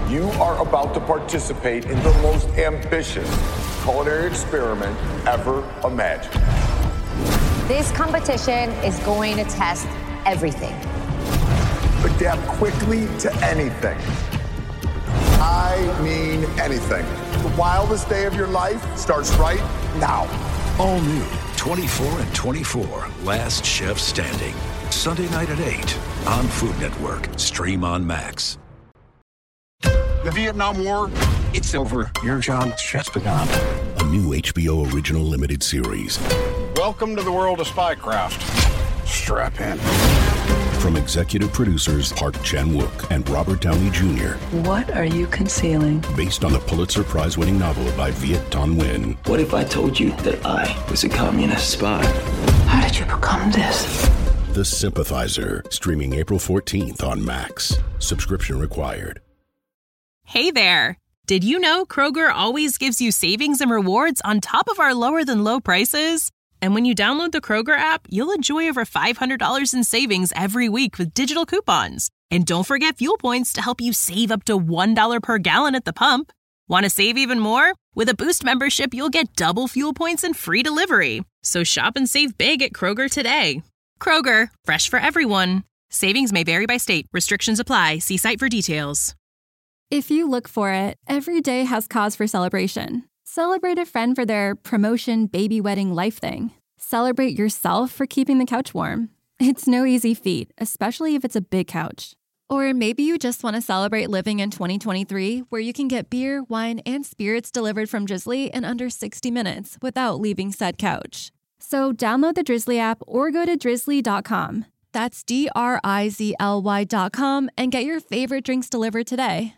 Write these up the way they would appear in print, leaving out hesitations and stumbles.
You are about to participate in the most ambitious culinary experiment ever imagined. This competition is going to test everything. Adapt quickly to anything. I mean anything. The wildest day of your life starts right now. All new 24 and 24, Last Chef Standing. Sunday night at 8 on Food Network. Stream on Max. The Vietnam War, it's over. Your job has just begun. A new HBO original limited series. Welcome to the world of spycraft. Strap in. From executive producers Park Chan-wook and Robert Downey Jr. What are you concealing? Based on the Pulitzer Prize-winning novel by Viet Thanh Nguyen. What if I told you that I was a communist spy? How did you become this? The Sympathizer, streaming April 14th on Max. Subscription required. Hey there! Did you know Kroger always gives you savings and rewards on top of our lower-than-low prices? And when you download the Kroger app, you'll enjoy over $500 in savings every week with digital coupons. And don't forget fuel points to help you save up to $1 per gallon at the pump. Want to save even more? With a Boost membership, you'll get double fuel points and free delivery. So shop and save big at Kroger today. Kroger, fresh for everyone. Savings may vary by state. Restrictions apply. See site for details. If you look for it, every day has cause for celebration. Celebrate a friend for their promotion, baby wedding, life thing. Celebrate yourself for keeping the couch warm. It's no easy feat, especially if it's a big couch. Or maybe you just want to celebrate living in 2023, where you can get beer, wine, and spirits delivered from Drizzly in under 60 minutes without leaving said couch. So download the Drizzly app or go to drizzly.com. That's DRIZLY.com and get your favorite drinks delivered today.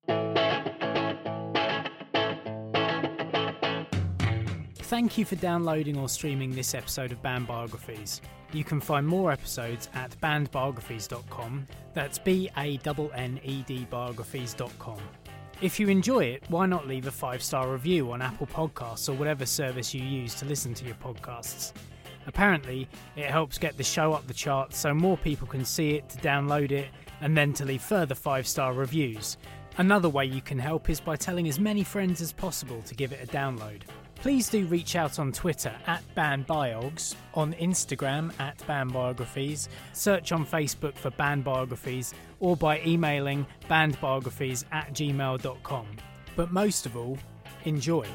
Thank you for downloading or streaming this episode of Band Biographies. You can find more episodes at bandbiographies.com. That's BANNED biographies.com. If you enjoy it, why not leave a 5-star review on Apple Podcasts or whatever service you use to listen to your podcasts? Apparently, it helps get the show up the charts so more people can see it, to download it, and then to leave further 5-star reviews. Another way you can help is by telling as many friends as possible to give it a download. Please do reach out on Twitter at BandBiogs, on Instagram at BandBiographies, search on Facebook for Band Biographies, or by emailing bandbiographies@gmail.com. But most of all, enjoy.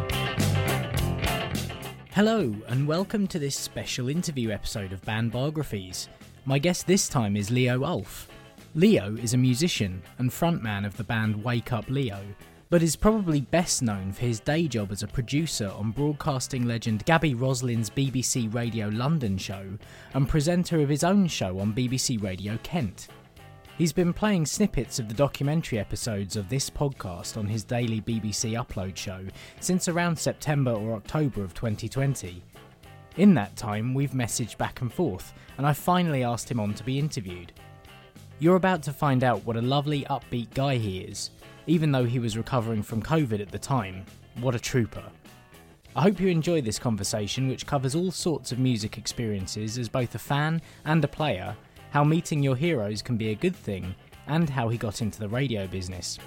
Hello, and welcome to this special interview episode of Band Biographies. My guest this time is Leo Ulf. Leo is a musician and frontman of the band Wake Up Leo, but is probably best known for his day job as a producer on broadcasting legend Gabby Roslin's BBC Radio London show and presenter of his own show on BBC Radio Kent. He's been playing snippets of the documentary episodes of this podcast on his daily BBC upload show since around September or October of 2020. In that time, we've messaged back and forth, and I finally asked him on to be interviewed. You're about to find out what a lovely, upbeat guy he is. Even though he was recovering from COVID at the time, what a trooper. I hope you enjoy this conversation, which covers all sorts of music experiences as both a fan and a player, how meeting your heroes can be a good thing, and how he got into the radio business.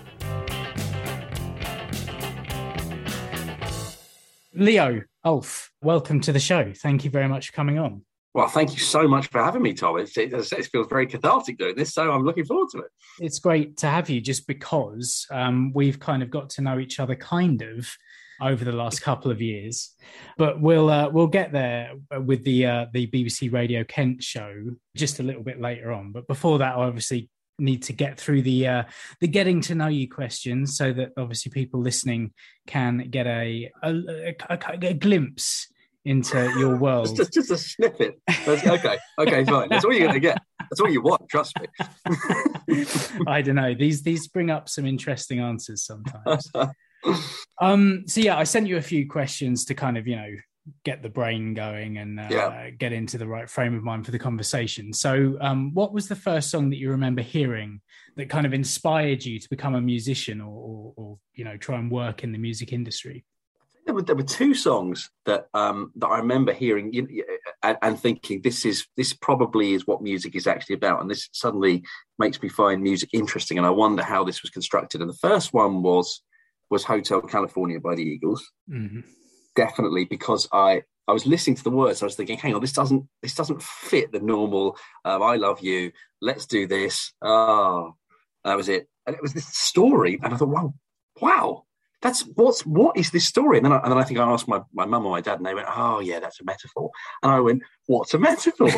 Leo Ulf, welcome to the show. Thank you very much for coming on. Well, thank you so much for having me, Tom. It feels very cathartic doing this, so I'm looking forward to it. It's great to have you just because we've kind of got to know each other kind of over the last couple of years. But we'll get there with the BBC Radio Kent show just a little bit later on. But before that, I obviously need to get through the getting to know you questions so that obviously people listening can get a glimpse into your world. just a snippet. Okay, fine. That's all you're going to get. That's all you want, trust me. I don't know. These bring up some interesting answers sometimes. So yeah, I sent you a few questions to kind of, get the brain going and get into the right frame of mind for the conversation. So what was the first song that you remember hearing that kind of inspired you to become a musician or try and work in the music industry? There were two songs that I remember hearing. and thinking this probably is what music is actually about. And this suddenly makes me find music interesting. And I wonder how this was constructed. And the first one was Hotel California by the Eagles. Mm-hmm. Definitely, because I was listening to the words. I was thinking, hang on, this doesn't fit the normal, I love you, let's do this. Oh, that was it. And it was this story. And I thought, wow, what is this story? And then I think I asked my mum or my dad, and they went, oh yeah, that's a metaphor. And I went, what's a metaphor?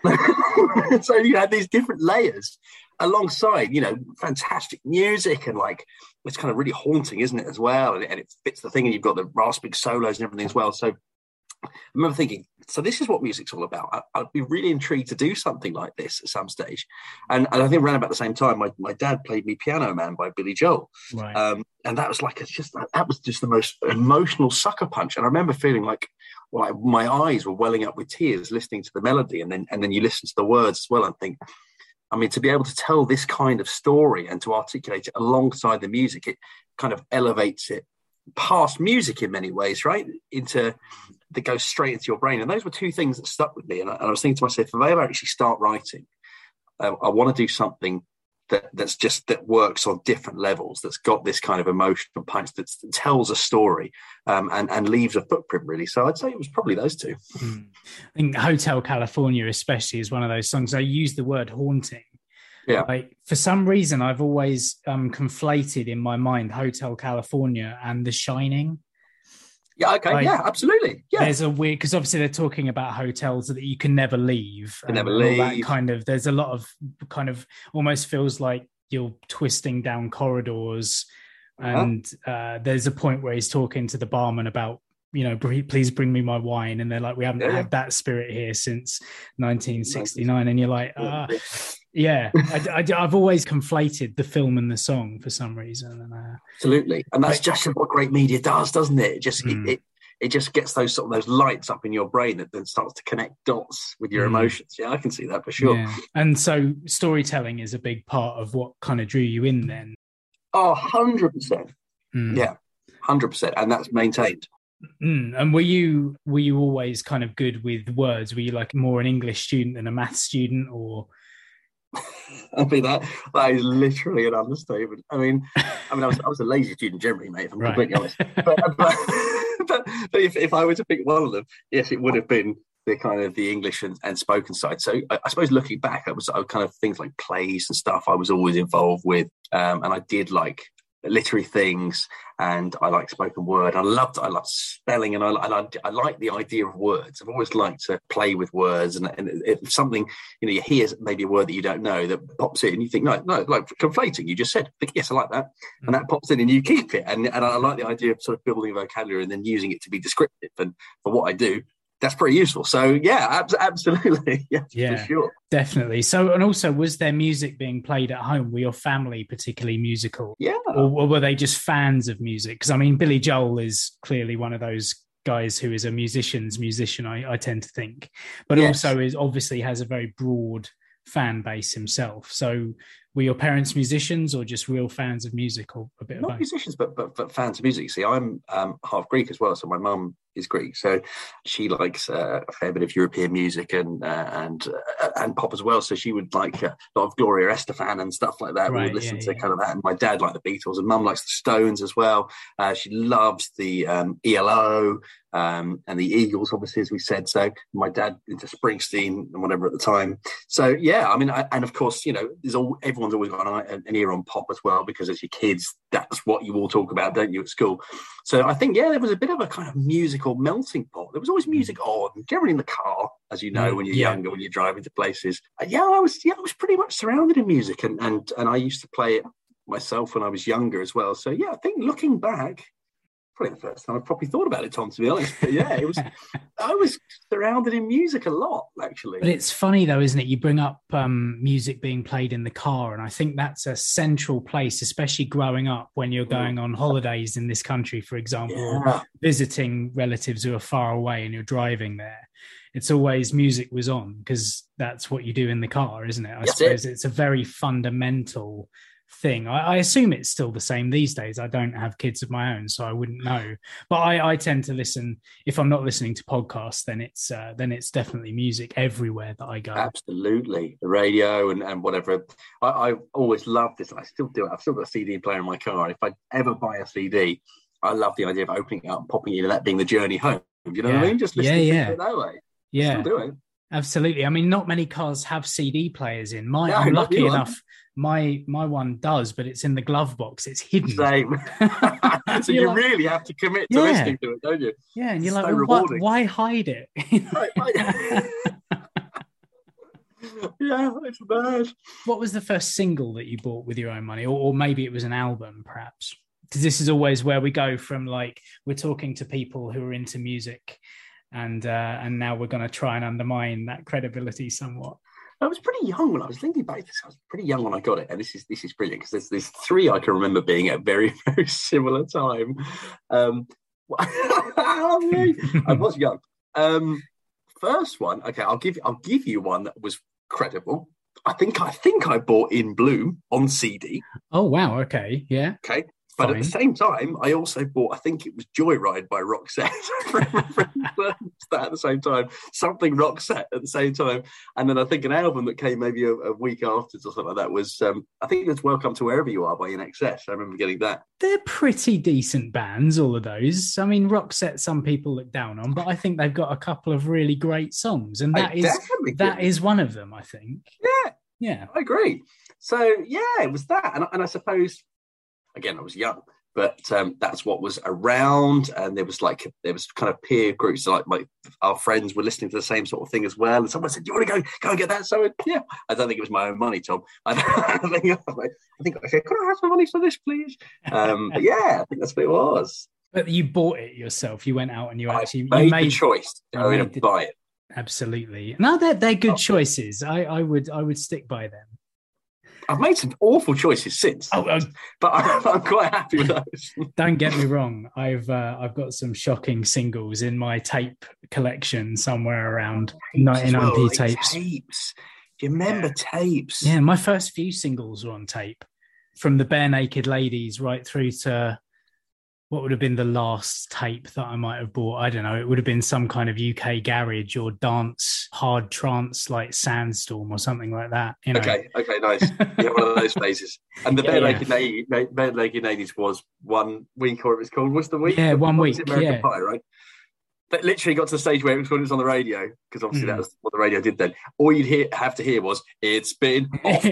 So you had these different layers alongside, fantastic music, and like, it's kind of really haunting, isn't it, as well? And it fits the thing, and you've got the rasping solos and everything as well. So I remember thinking, so this is what music's all about. I'd be really intrigued to do something like this at some stage. And I think around about the same time, my dad played me Piano Man by Billy Joel. Right. And that was that was just the most emotional sucker punch. And I remember feeling like my eyes were welling up with tears listening to the melody. And then you listen to the words as well and think, I mean, to be able to tell this kind of story and to articulate it alongside the music, it kind of elevates it past music in many ways, right? That goes straight into your brain. And those were two things that stuck with me. And I was thinking to myself, if I ever actually start writing, I want to do something that works on different levels, that's got this kind of emotional punch, that tells a story and leaves a footprint, really. So I'd say it was probably those two. I think Hotel California especially is one of those songs. I use the word haunting. Yeah. Like, for some reason, I've always conflated in my mind Hotel California and The Shining. Yeah, okay, like, yeah, absolutely. Yeah. There's a weird, because obviously they're talking about hotels that you can never leave. That kind of, there's a lot of kind of, almost feels like you're twisting down corridors. And there's a point where he's talking to the barman about, please bring me my wine. And they're like, we haven't had that spirit here since 1969. And you're like, yeah, I've always conflated the film and the song for some reason. Absolutely, and that's just what great media does, doesn't it? It just gets those lights up in your brain that then starts to connect dots with your emotions. Yeah, I can see that for sure. Yeah. And so storytelling is a big part of what kind of drew you in then. Oh, 100%. Yeah, 100%, and that's maintained. And were you always kind of good with words? Were you like more an English student than a maths student, or? I mean, that is literally an understatement. I mean, I was a lazy student generally, mate, if I'm completely honest. But if I were to pick one of them, yes, it would have been the kind of the English and spoken side. So I suppose looking back, I kind of things like plays and stuff I was always involved with, and I did like literary things, and I like spoken word. I loved spelling, and I like the idea of words. I've always liked to play with words, and if something, you hear maybe a word that you don't know that pops in, and you think, no, like conflating, you just said, think, yes, I like that, and that pops in, and you keep it, and I like the idea of sort of building a vocabulary and then using it to be descriptive, and for what I do, that's pretty useful. So yeah, absolutely. Yeah, for sure. Definitely. So, and also, was there music being played at home? Were your family particularly musical? Yeah. Or were they just fans of music? Because I mean, Billy Joel is clearly one of those guys who is a musician, I tend to think, but also is obviously has a very broad fan base himself. So were your parents musicians, or just real fans of music, or a bit of both? Not musicians, but fans of music. See, I'm half Greek as well, so my mum is Greek, so she likes a fair bit of European music and pop as well. So she would like a lot of Gloria Estefan and stuff like that. We would listen to kind of that. And my dad liked the Beatles, and mum likes the Stones as well. She loves the ELO and the Eagles, obviously, as we said. So my dad into Springsteen and whatever at the time. So yeah, I mean, and of course, everyone's always got an ear on pop as well, because as your kids, that's what you all talk about, don't you, at school? So I think, there was a bit of a kind of musical melting pot. There was always music on, generally in the car, as you know, when you're younger, when you're driving to places. I was pretty much surrounded in music, and I used to play it myself when I was younger as well. So yeah, I think looking back, probably the first time I've probably thought about it, Tom, to be honest. But yeah, it was. I was surrounded in music a lot, actually. But it's funny though, isn't it? You bring up music being played in the car, and I think that's a central place, especially growing up when you're going on holidays in this country, for example, or visiting relatives who are far away, and you're driving there. It's always music was on, because that's what you do in the car, isn't it? I suppose it's a very fundamental thing. I assume it's still the same these days. I don't have kids of my own, so I wouldn't know. But I tend to listen. If I'm not listening to podcasts, then it's definitely music everywhere that I go. Absolutely, the radio and whatever. I always loved this. I still do it. I've still got a CD player in my car. If I ever buy a CD, I love the idea of opening it up and popping it in, and that being the journey home. You know what I mean? Just listening to it that way. Yeah, still do it. Absolutely. I mean, not many cars have CD players in. I'm lucky enough. My one does, but it's in the glove box. It's hidden. Same. So you really have to commit to listening to it, don't you? Yeah, and you're like, well, why hide it? Yeah, it's bad. What was the first single that you bought with your own money, or maybe it was an album, perhaps? Because this is always where we go from. Like, we're talking to people who are into music. And now we're going to try and undermine that credibility somewhat. I was pretty young when I was thinking about this. I was pretty young when I got it, and this is brilliant because there's three I can remember being at very, very similar time. I was young. First one, okay, I'll give you one that was credible. I think I bought In Bloom on CD. Oh wow, okay, yeah, okay. But at the same time, I also bought, I think it was Joyride by Roxette. That at the same time, something Roxette at the same time. And then I think an album that came maybe a week afterwards or something like that was, I think it was Welcome to Wherever You Are by INXS. I remember getting that. They're pretty decent bands, all of those. I mean, Roxette, some people look down on, but I think they've got a couple of really great songs. And that is one of them, I think. Yeah, I agree. So, yeah, it was that. And I suppose... Again, I was young, but that's what was around, and there was kind of peer groups. So like our friends were listening to the same sort of thing as well. And someone said, "Do you want to go and get that?" So yeah, I don't think it was my own money, Tom. I think I said, "Can I have some money for this, please?" But yeah, I think that's what it was. But you bought it yourself. You went out and you made the choice to buy it. Absolutely. No, they're good choices. I would stick by them. I've made some awful choices since, but I'm quite happy with those. Don't get me wrong. I've got some shocking singles in my tape collection somewhere around 99p tapes. Tapes. Do you remember tapes? Yeah, my first few singles were on tape, from the Bare Naked Ladies right through to what would have been the last tape that I might have bought. I don't know. It would have been some kind of UK garage or dance, hard trance like Sandstorm or something like that. You know? Okay, nice. Yeah, one of those phases. And the Bare Naked Ladies was 1 week, or it was called. What's the week? Yeah, 1 week. American Pie, right? That literally got to the stage where it was on the radio, because obviously that was what the radio did then. All you'd have to hear was, "It's been off."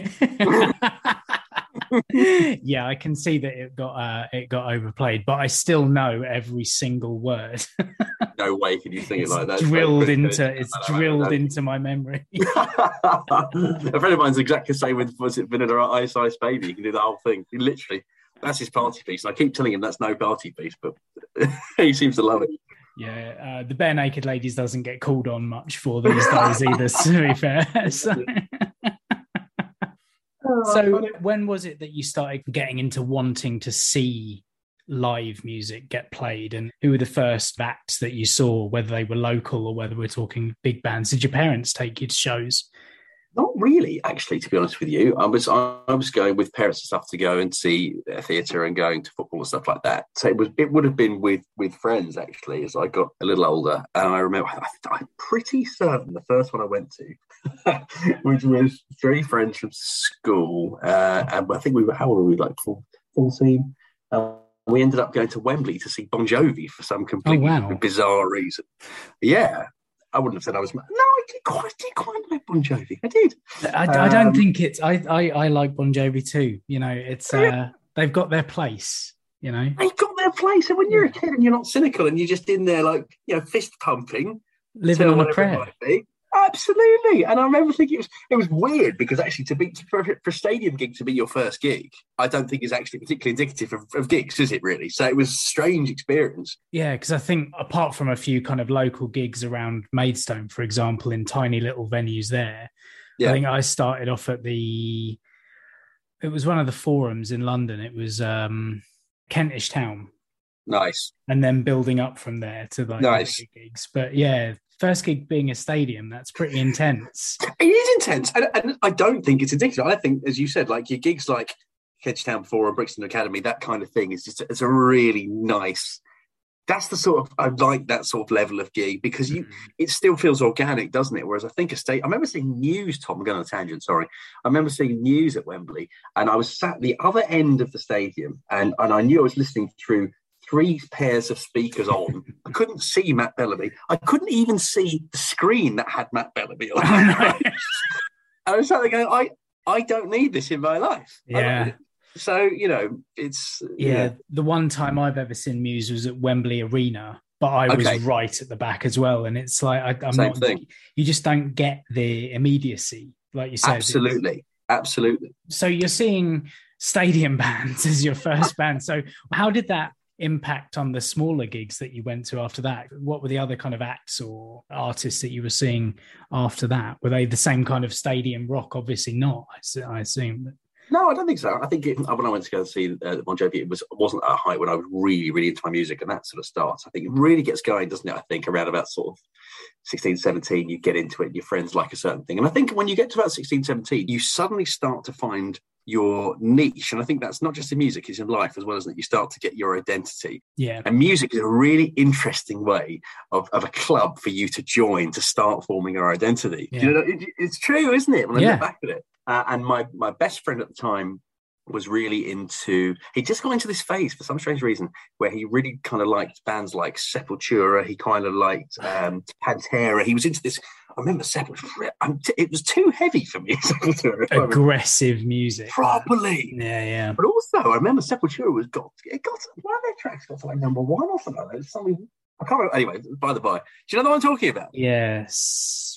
Yeah, I can see that it got overplayed, but I still know every single word. No way can you sing it like that. It's drilled into my memory. A friend of mine's exactly the same with Vanilla Ice Ice Baby. He can do the whole thing. That's his party piece. And I keep telling him that's no party piece, but he seems to love it. Yeah, the Bare Naked Ladies doesn't get called on much for these days either, to be fair. So when was it that you started getting into wanting to see live music get played, and who were the first acts that you saw, whether they were local or whether we're talking big bands? Did your parents take you to shows? Not really, actually, to be honest with you. I was going with parents and stuff to go and see a theatre and going to football and stuff like that. So it would have been with friends, actually, as I got a little older. And I remember, I'm pretty certain the first one I went to, which was 3 friends from school. And I think how old were we, like 14? We ended up going to Wembley to see Bon Jovi for some completely bizarre reason. Yeah. I wouldn't have said I was. No, I did quite like Bon Jovi. I did. I don't think it's. I like Bon Jovi too. You know, it's. They've got their place. You know, they've got their place. And when you're a kid and you're not cynical and you're just in there, like, you know, fist pumping, living on a prayer. Absolutely. And I remember thinking it was weird, because actually for a stadium gig to be your first gig, I don't think is actually particularly indicative of gigs, is it really? So it was a strange experience. Yeah, because I think apart from a few kind of local gigs around Maidstone, for example, in tiny little venues there, I think I started off at it was one of the forums in London. It was Kentish Town. Nice. And then building up from there to like gigs. But yeah, first gig being a stadium, that's pretty intense. It is intense. And I don't think it's indicative. I think, as you said, like your gigs like Kedgetown before and Brixton Academy, that kind of thing is just, it's a really nice, that's the sort of, I like that sort of level of gig because it still feels organic, doesn't it? Whereas I think I remember seeing News, Tom, I'm going on a tangent, sorry. I remember seeing News at Wembley and I was sat at the other end of the stadium and I knew I was listening through 3 pairs of speakers on. I couldn't see Matt Bellamy. I couldn't even see the screen that had Matt Bellamy on. And I was sat there going, I don't need this in my life. Yeah. So, you know, it's... Yeah, the one time I've ever seen Muse was at Wembley Arena, but I was right at the back as well. And it's like, I'm Same not... thing. You just don't get the immediacy, like you said. Absolutely. So you're seeing stadium bands as your first band. So how did that impact on the smaller gigs that you went to after that? What were the other kind of acts or artists that you were seeing after that? Were they the same kind of stadium rock? Obviously not, I assume. No, I don't think so. I think when I went to go and see Bon Jovi, it wasn't at a height when I was really, really into my music, and that sort of starts. I think it really gets going, doesn't it? I think around about sort of 16, 17, you get into it and your friends like a certain thing. And I think when you get to about 16, 17, you suddenly start to find your niche. And I think that's not just in music, it's in life as well, isn't it? You start to get your identity. Yeah. And music is a really interesting way of a club for you to join, to start forming your identity. Yeah. You know, it's true, isn't it? When I look back at it. And my best friend at the time was really into, he just got into this phase for some strange reason where he really kind of liked bands like Sepultura. He kind of liked Pantera. He was into this. I remember Sepultura. It was too heavy for me. Sepultura. Aggressive music. Properly. Yeah. But also, I remember Sepultura one of their tracks got to like number 1 or something like that. Something, I can't remember. Anyway, by the by. Do you know the one I'm talking about? Yes.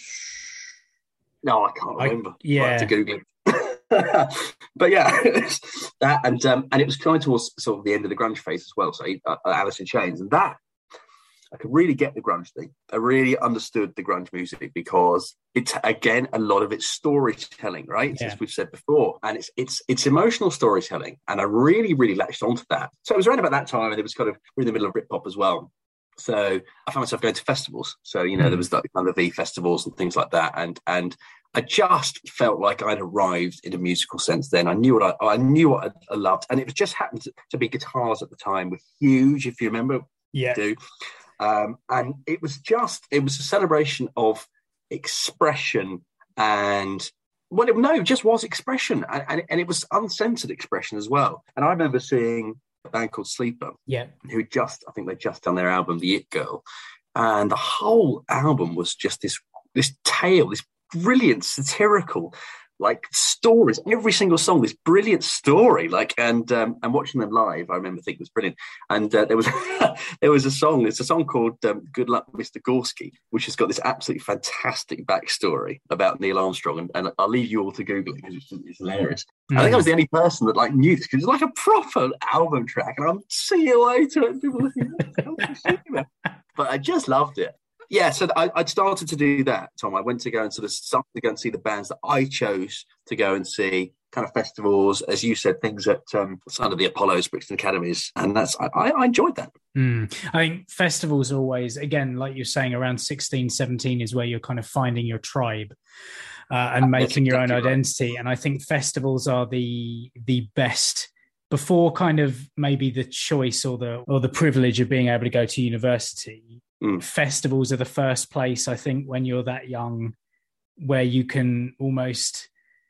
No, I can't remember. Yeah. I have to Google it. But yeah, that and it was coming towards sort of the end of the grunge phase as well. So Alice in Chains, and that I could really get the grunge thing. I really understood the grunge music because it's again a lot of it's storytelling, right? Yeah. As we've said before, and it's emotional storytelling, and I really, really latched onto that. So it was around about that time, and it was kind of we're in the middle of Britpop as well. So I found myself going to festivals. So, you know, there was like kind of V festivals and things like that. And I just felt like I'd arrived in a musical sense then. I knew what I loved. And it just happened to be guitars at the time were huge, if you remember. Yeah. And it was a celebration of expression and it just was expression. And it was uncensored expression as well. And I remember seeing a band called Sleeper, who I think they'd just done their album, The It Girl, and the whole album was just this tale, this brilliant satirical, like stories. Every single song, this brilliant story. Like, and watching them live, I remember thinking it was brilliant. And there was a song. It's a song called "Good Luck, Mr. Gorski," which has got this absolutely fantastic backstory about Neil Armstrong. And I'll leave you all to Google it because it's hilarious. I think I was the only person that like knew this because it's like a proper album track. And I'm see you later. And people looking, but I just loved it. Yeah, so I'd started to do that, Tom. I went to go and start to go and see the bands that I chose to go and see, kind of festivals, as you said, things at under the Apollos, Brixton Academies, and I enjoyed that. I think festivals always, again, like you're saying, around 16, 17 is where you're kind of finding your tribe and making your own identity. Right. And I think festivals are the best. Before kind of maybe the choice or the privilege of being able to go to university, festivals are the first place, I think, when you're that young, where you can almost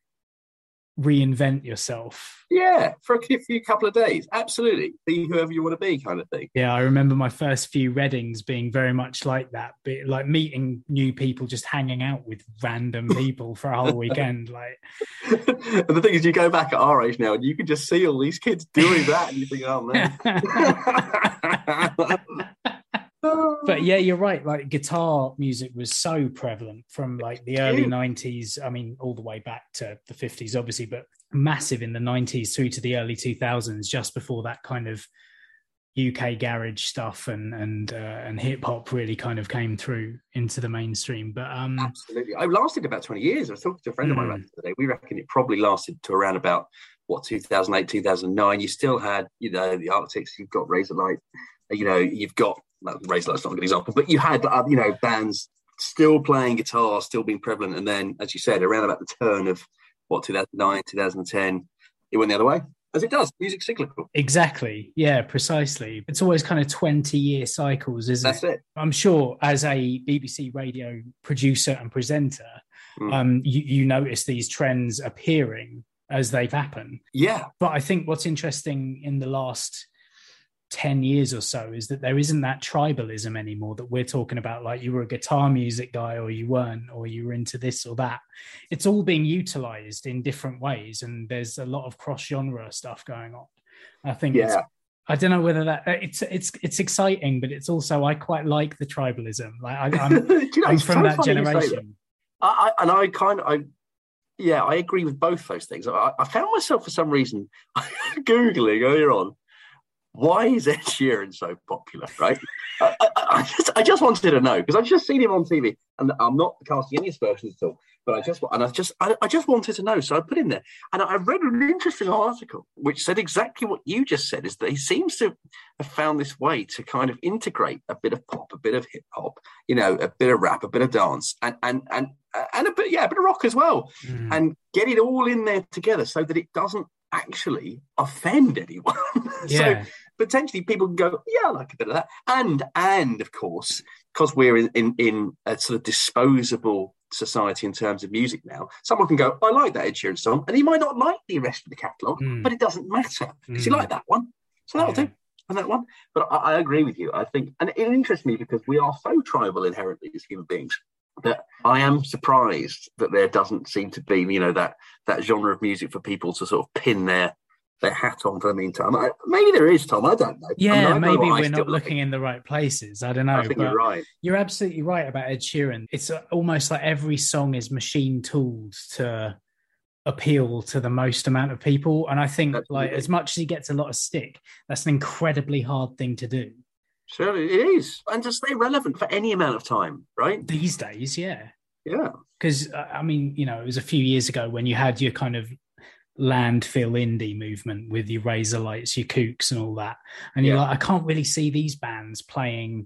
reinvent yourself. Yeah, for a few couple of days. Absolutely. Be whoever you want to be, kind of thing. Yeah, I remember my first few Readings being very much like that, like meeting new people, just hanging out with random people for a whole weekend. Like, and the thing is, you go back at our age now and you can just see all these kids doing that and you think, oh man. But yeah, you're right. Like, guitar music was so prevalent from like the early 90s. I mean, all the way back to the 50s, obviously, but massive in the 90s through to the early 2000s, just before that kind of UK garage stuff and hip hop really kind of came through into the mainstream. But absolutely, it lasted about 20 years. I was talking to a friend of mine about it today. We reckon it probably lasted to around about 2008, 2009. You still had, the Arctics. You've got Razorlight. You've got Razorlight's not a good example, but you had bands still playing guitar, still being prevalent. And then, as you said, around about the turn of 2009, 2010, it went the other way. As it does, music's cyclical. Exactly. Yeah, precisely. It's always kind of 20-year cycles, isn't it? That's it. I'm sure as a BBC radio producer and presenter, you notice these trends appearing as they've happened. Yeah. But I think what's interesting in the last 10 years or so is that there isn't that tribalism anymore that we're talking about, like you were a guitar music guy or you weren't, or you were into this or that. It's all being utilized in different ways, and there's a lot of cross-genre stuff going on. I think I don't know whether that it's exciting, but it's also, I quite like the tribalism. Like I'm from that generation. I agree with both those things. I found myself for some reason Googling earlier on, why is Ed Sheeran so popular, right? I just wanted to know, because I've just seen him on TV, and I'm not casting any aspersions at all, but I just wanted to know. So I put in there, and I read an interesting article which said exactly what you just said, is that he seems to have found this way to kind of integrate a bit of pop, a bit of hip hop, a bit of rap, a bit of dance, and a bit of rock as well, and get it all in there together so that it doesn't actually offend anyone. So potentially people can go, I like a bit of that. And of course, because we're in a sort of disposable society in terms of music now, someone can go, I like that Ed Sheeran song, and he might not like the rest of the catalogue, but it doesn't matter because you like that one. So that'll do. And that one. But I agree with you. I think, and it interests me because we are so tribal inherently as human beings, that I am surprised that there doesn't seem to be, that genre of music for people to sort of pin their hat on for the meantime. Maybe there is, Tom. I don't know. Yeah, maybe we're not looking in the right places. I don't know. I think you're right. You're absolutely right about Ed Sheeran. It's almost like every song is machine tooled to appeal to the most amount of people. And I think as much as he gets a lot of stick, that's an incredibly hard thing to do. Surely it is. And to stay relevant for any amount of time, right? These days, yeah. Yeah. Because, it was a few years ago when you had your kind of landfill indie movement with your Razorlights, your Kooks and all that. And you're like, I can't really see these bands playing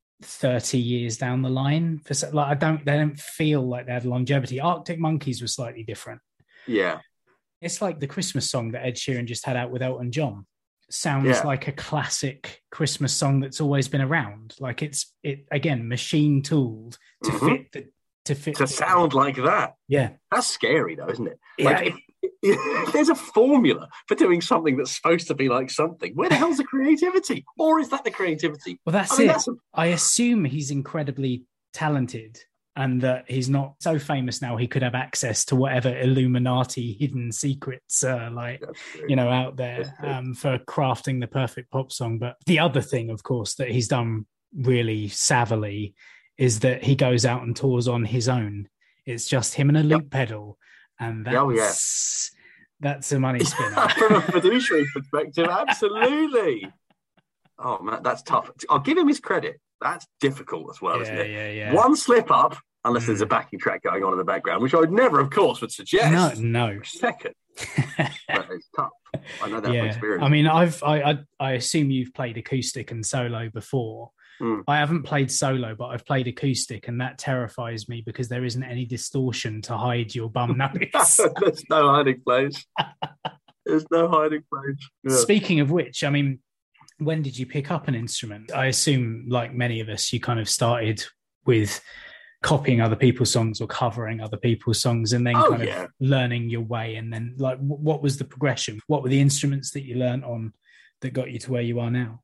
30 years down the line. They don't feel like they had longevity. Arctic Monkeys was slightly different. Yeah. It's like the Christmas song that Ed Sheeran just had out with Elton John. Sounds like a classic Christmas song that's always been around. Like it again, machine tooled to fit to sound like that. Yeah. That's scary though, isn't it? Yeah. Like if there's a formula for doing something that's supposed to be like something, where the hell's the creativity? Or is that the creativity? Well, that's it. I assume he's incredibly talented, and that he's not so famous now he could have access to whatever Illuminati hidden secrets out there for crafting the perfect pop song. But the other thing, of course, that he's done really savvily is that he goes out and tours on his own. It's just him and a loop pedal, and that's a money spinner. From a fiduciary perspective, absolutely. Oh man, that's tough. I'll give him his credit. That's difficult as well, isn't it? Yeah. One slip up, unless there's a backing track going on in the background, which I would never, of course, would suggest. No. Second. But it's tough. I know that from experience. I mean, I assume you've played acoustic and solo before. I haven't played solo, but I've played acoustic, and that terrifies me because there isn't any distortion to hide your bum notes. There's no hiding place. There's no hiding place. Yeah. Speaking of which, I mean, when did you pick up an instrument? I assume, like many of us, you kind of started with copying other people's songs or covering other people's songs, and then of learning your way. And then, like, what was the progression? What were the instruments that you learned on that got you to where you are now?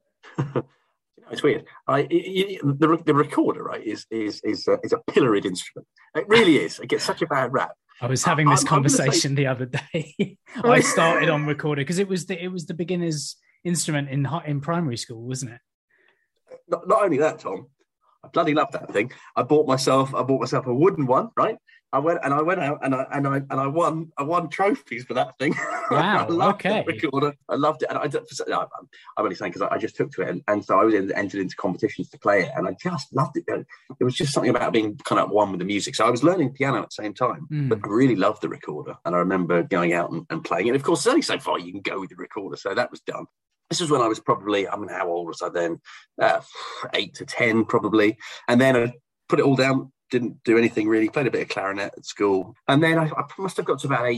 It's weird. The recorder, right, is a pilloried instrument. It really is. It gets such a bad rap. I was having this conversation the other day. I started on recorder because it was the beginner's instrument in primary school, wasn't it? Not only that, Tom, I bloody love that thing. I bought myself a wooden one, right? I went out and I won trophies for that thing. Wow. I loved the recorder. I loved it. And I'm only saying because I just took to it, and so I was entered into competitions to play it, and I just loved it. It was just something about being kind of one with the music. So I was learning piano at the same time, but I really loved the recorder, and I remember going out and playing it. Of course, there's only so far you can go with the recorder, so that was done. This was when I was probably, how old was I then? 8 to 10 probably, and then I put it all down. didn't do anything really. Played a bit of clarinet at school, and then I must have got to about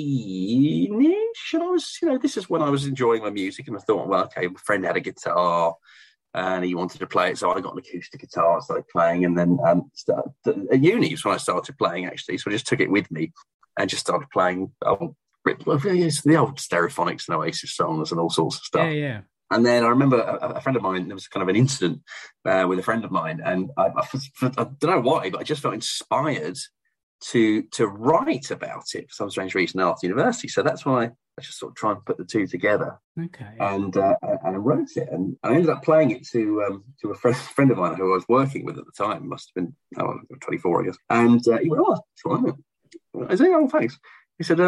18ish, and I was, this is when I was enjoying my music, and I thought, well, okay, my friend had a guitar, and he wanted to play it, so I got an acoustic guitar, started playing, and then at uni was when I started playing, actually. So I just took it with me and just started playing the old Stereophonics and Oasis songs and all sorts of stuff. Yeah. And then I remember a friend of mine, there was kind of an incident with a friend of mine, and I don't know why, but I just felt inspired to write about it for some strange reason after university. So that's why I just sort of try and put the two together. Okay. And I wrote it, and I ended up playing it to a friend of mine who I was working with at the time. Must have been 24, I guess. And he went, "Oh, try it." I said, "Oh, thanks." He said,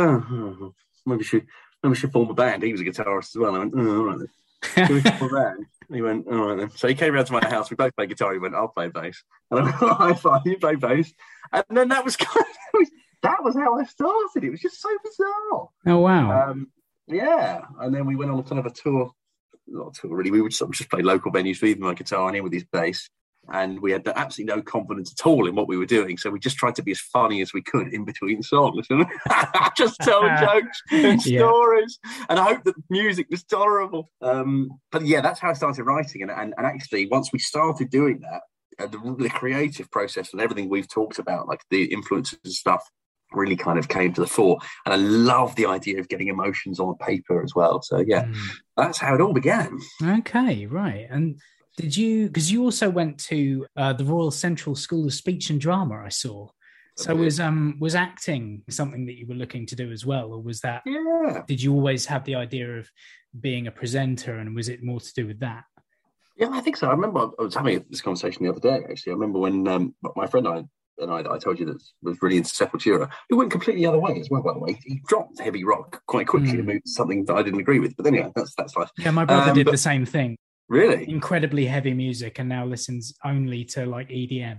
maybe she form a band." He was a guitarist as well. And I went, "Oh, all right then." Should we form a band? And he went, "All right then." So he came round to my house. We both played guitar. He went, "I'll play bass." And I went, "All right, fine, you play bass." And then that was that was how I started. It was just so bizarre. Oh wow! Yeah, and then we went on kind of a tour. Not a tour really. We would sort of just play local venues with my guitar and him with his bass. And we had absolutely no confidence at all in what we were doing. So we just tried to be as funny as we could in between songs. And just tell jokes and stories. And I hope that the music was tolerable. But yeah, that's how I started writing. And actually, once we started doing that, the creative process and everything we've talked about, like the influences and stuff, really kind of came to the fore. And I love the idea of getting emotions on paper as well. So yeah, that's how it all began. Okay, right. And did you, because you also went to the Royal Central School of Speech and Drama, I saw. So was acting something that you were looking to do as well? Or was that, did you always have the idea of being a presenter, and was it more to do with that? Yeah, I think so. I remember I was having this conversation the other day, actually. I remember when my friend and I told you that was really into Sepultura, who went completely the other way as well, by the way. He dropped heavy rock quite quickly and moved to something that I didn't agree with. But then, that's life. Yeah, my brother did the same thing. Really? Incredibly heavy music, and now listens only to like EDM.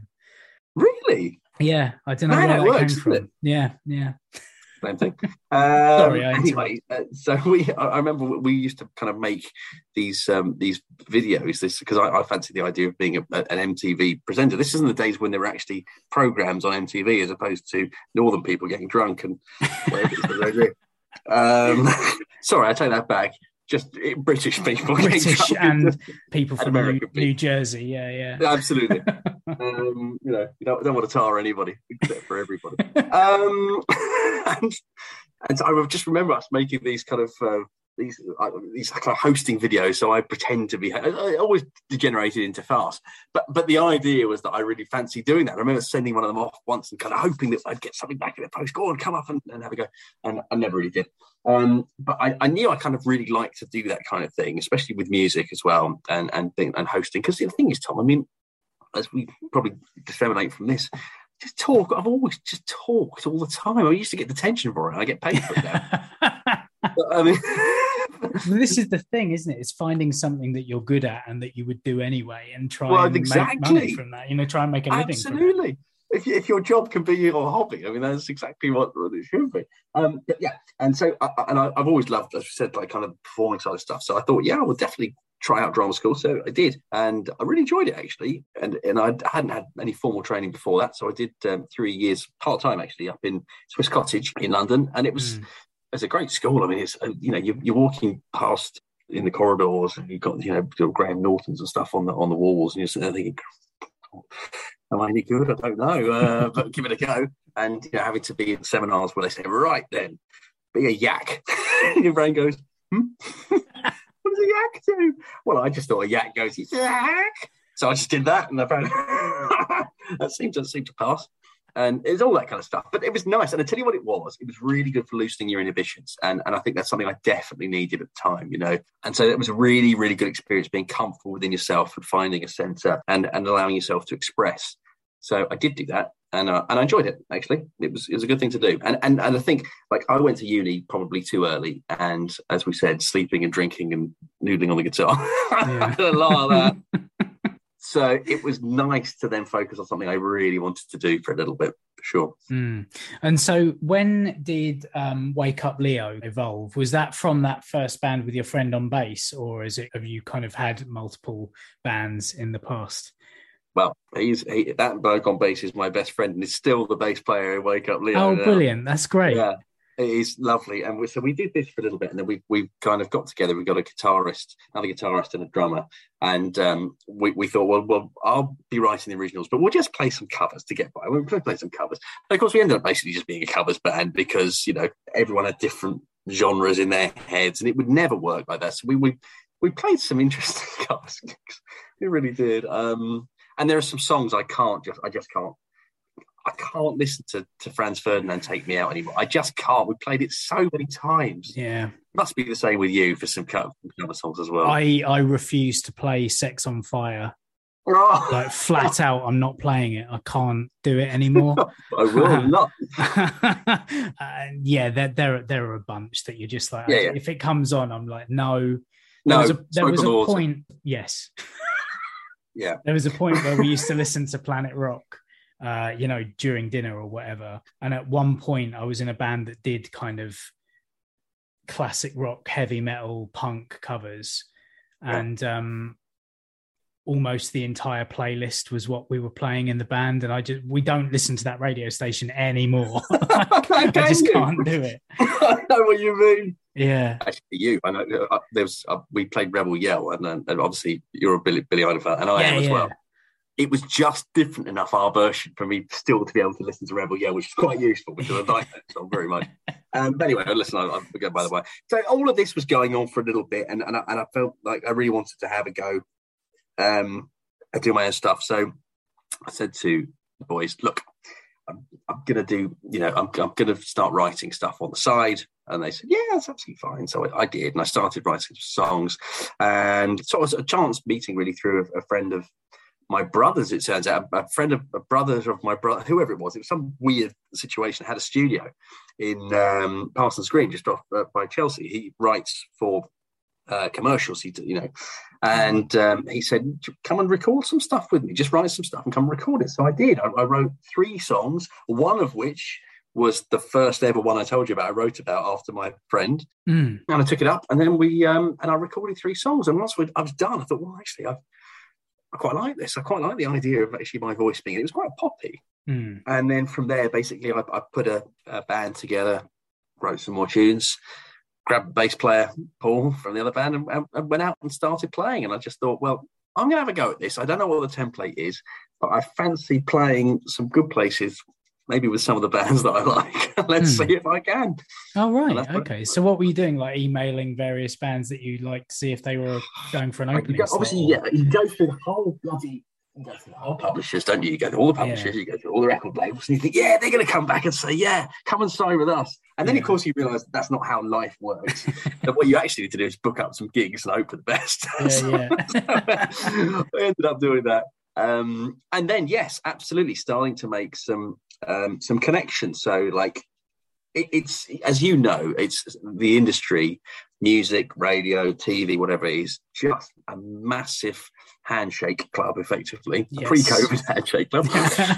Really? Yeah, I don't know where that came from. Yeah. Same thing. Sorry. Anyway, so I remember we used to kind of make these videos. Because I fancied the idea of being an MTV presenter. This isn't the days when there were actually programs on MTV, as opposed to northern people getting drunk and whatever it is they do. Sorry, I take that back. Just British people, British and people from New Jersey, yeah, absolutely. You don't want to tar anybody except for everybody. And I just remember us making these kind of these kind of hosting videos. So I pretend to be. I always degenerated into farce, but the idea was that I really fancied doing that. I remember sending one of them off once and kind of hoping that I'd get something back in the post. Go on, come up and have a go. And I never really did. But I knew I kind of really liked to do that kind of thing, especially with music as well, and hosting. Because the thing is, Tom, I mean, as we probably disseminate from this, just talk. I've always just talked all the time. I used to get detention for it. I get paid for it now. I mean, this is the thing, isn't it? It's finding something that you're good at and that you would do anyway, and try and make money from that. Try and make a living. Absolutely. If your job can be your hobby, I mean, that's exactly what it should be. But yeah, and so I've always loved, as I said, like kind of performing side of stuff. So I thought, I would definitely try out drama school. So I did, and I really enjoyed it actually. And I hadn't had any formal training before that, so I did 3 years part time actually up in Swiss Cottage in London, and it was. It's a great school. I mean, it's you're walking past in the corridors, and you've got Graham Nortons and stuff on the walls, and you're sitting there thinking, "Am I any good? I don't know, but give it a go." And having to be in seminars where they say, "Right then, be a yak," your brain goes, "What does a yak do?" Well, I just thought a yak goes yak, so I just did that, and I found that seemed to pass. And it's all that kind of stuff. But it was nice. And I tell you what it was really good for loosening your inhibitions. And I think that's something I definitely needed at the time, And so it was a really, really good experience being comfortable within yourself and finding a centre and allowing yourself to express. So I did do that. And I enjoyed it, actually. It was a good thing to do. And I think, like, I went to uni probably too early. And as we said, sleeping and drinking and noodling on the guitar. I did a lot of that. So it was nice to then focus on something I really wanted to do for a little bit, for sure. And so when did Wake Up Leo evolve? Was that from that first band with your friend on bass, or have you kind of had multiple bands in the past? Well, that bloke on bass is my best friend, and is still the bass player in Wake Up Leo. Oh, brilliant! That's great. Yeah, it is lovely. And so we did this for a little bit, and then we kind of got together. We got another guitarist, and a drummer, and we thought, well, I'll be writing the originals, but we'll just play some covers to get by. We'll play some covers. And of course, we ended up basically just being a covers band because everyone had different genres in their heads, and it would never work like that. So we played some interesting covers. We really did. And there are some songs I can't listen to Franz Ferdinand Take Me Out anymore. I just can't. We played it so many times. Yeah. Must be the same with you for some cover songs as well. I refuse to play Sex on Fire. Oh. Like flat out, I'm not playing it. I can't do it anymore. I will not. Yeah, there are a bunch that you're just like, yeah. If it comes on, I'm like, no. There was a point. Yes. Yeah. There was a point where we used to listen to Planet Rock, during dinner or whatever. And at one point I was in a band that did kind of classic rock, heavy metal, punk covers. Yeah. And almost the entire playlist was what we were playing in the band. And we don't listen to that radio station anymore. I just can't do it. I know what you mean. Yeah. Actually, I know we played Rebel Yell, and obviously you're a Billy Idol fan, and I am as well. It was just different enough, our version, for me still to be able to listen to Rebel Yell, which is quite useful because I like that song very much. But anyway, listen, I'll go by the way. So all of this was going on for a little bit, and I felt like I really wanted to have a go and do my own stuff. So I said to the boys, look, I'm going to do, I'm going to start writing stuff on the side. And they said, yeah, that's absolutely fine. So I did. And I started writing songs. And so it was a chance meeting really through a friend of my brother's, it turns out, a brother of my brother, whoever it was some weird situation, had a studio in Parsons Green, just off by Chelsea. He writes for commercials, and he said, come and record some stuff with me, just write some stuff and come record it. So I did. I wrote 3 songs, one of which was the first ever one I told you about. I wrote about after my friend, and I took it up, and then I recorded 3 songs. And once I was done, I thought, well, actually, I quite like this. I quite like the idea of actually my voice being. It was quite poppy. And then from there, basically, I put a band together, wrote some more tunes, grabbed the bass player, Paul, from the other band, and went out and started playing. And I just thought, well, I'm going to have a go at this. I don't know what the template is, but I fancy playing some good places, maybe with some of the bands that I like. Let's see if I can. Oh, right. Okay. So what were you doing? Like emailing various bands that you like to see if they were going for an opening? Obviously, yeah. You go through the whole publishers, don't you? You go through all the publishers, you go through all the record labels, and you think, yeah, they're going to come back and say, yeah, come and sign with us. And then, of course, you realise that's not how life works. That what you actually need to do is book up some gigs and hope for the best. I ended up doing that. And then, yes, absolutely, starting to make some connections. So, like, it's as you know, it's the industry, music, radio, TV, whatever it is, just a massive handshake club, effectively, a pre-COVID handshake club.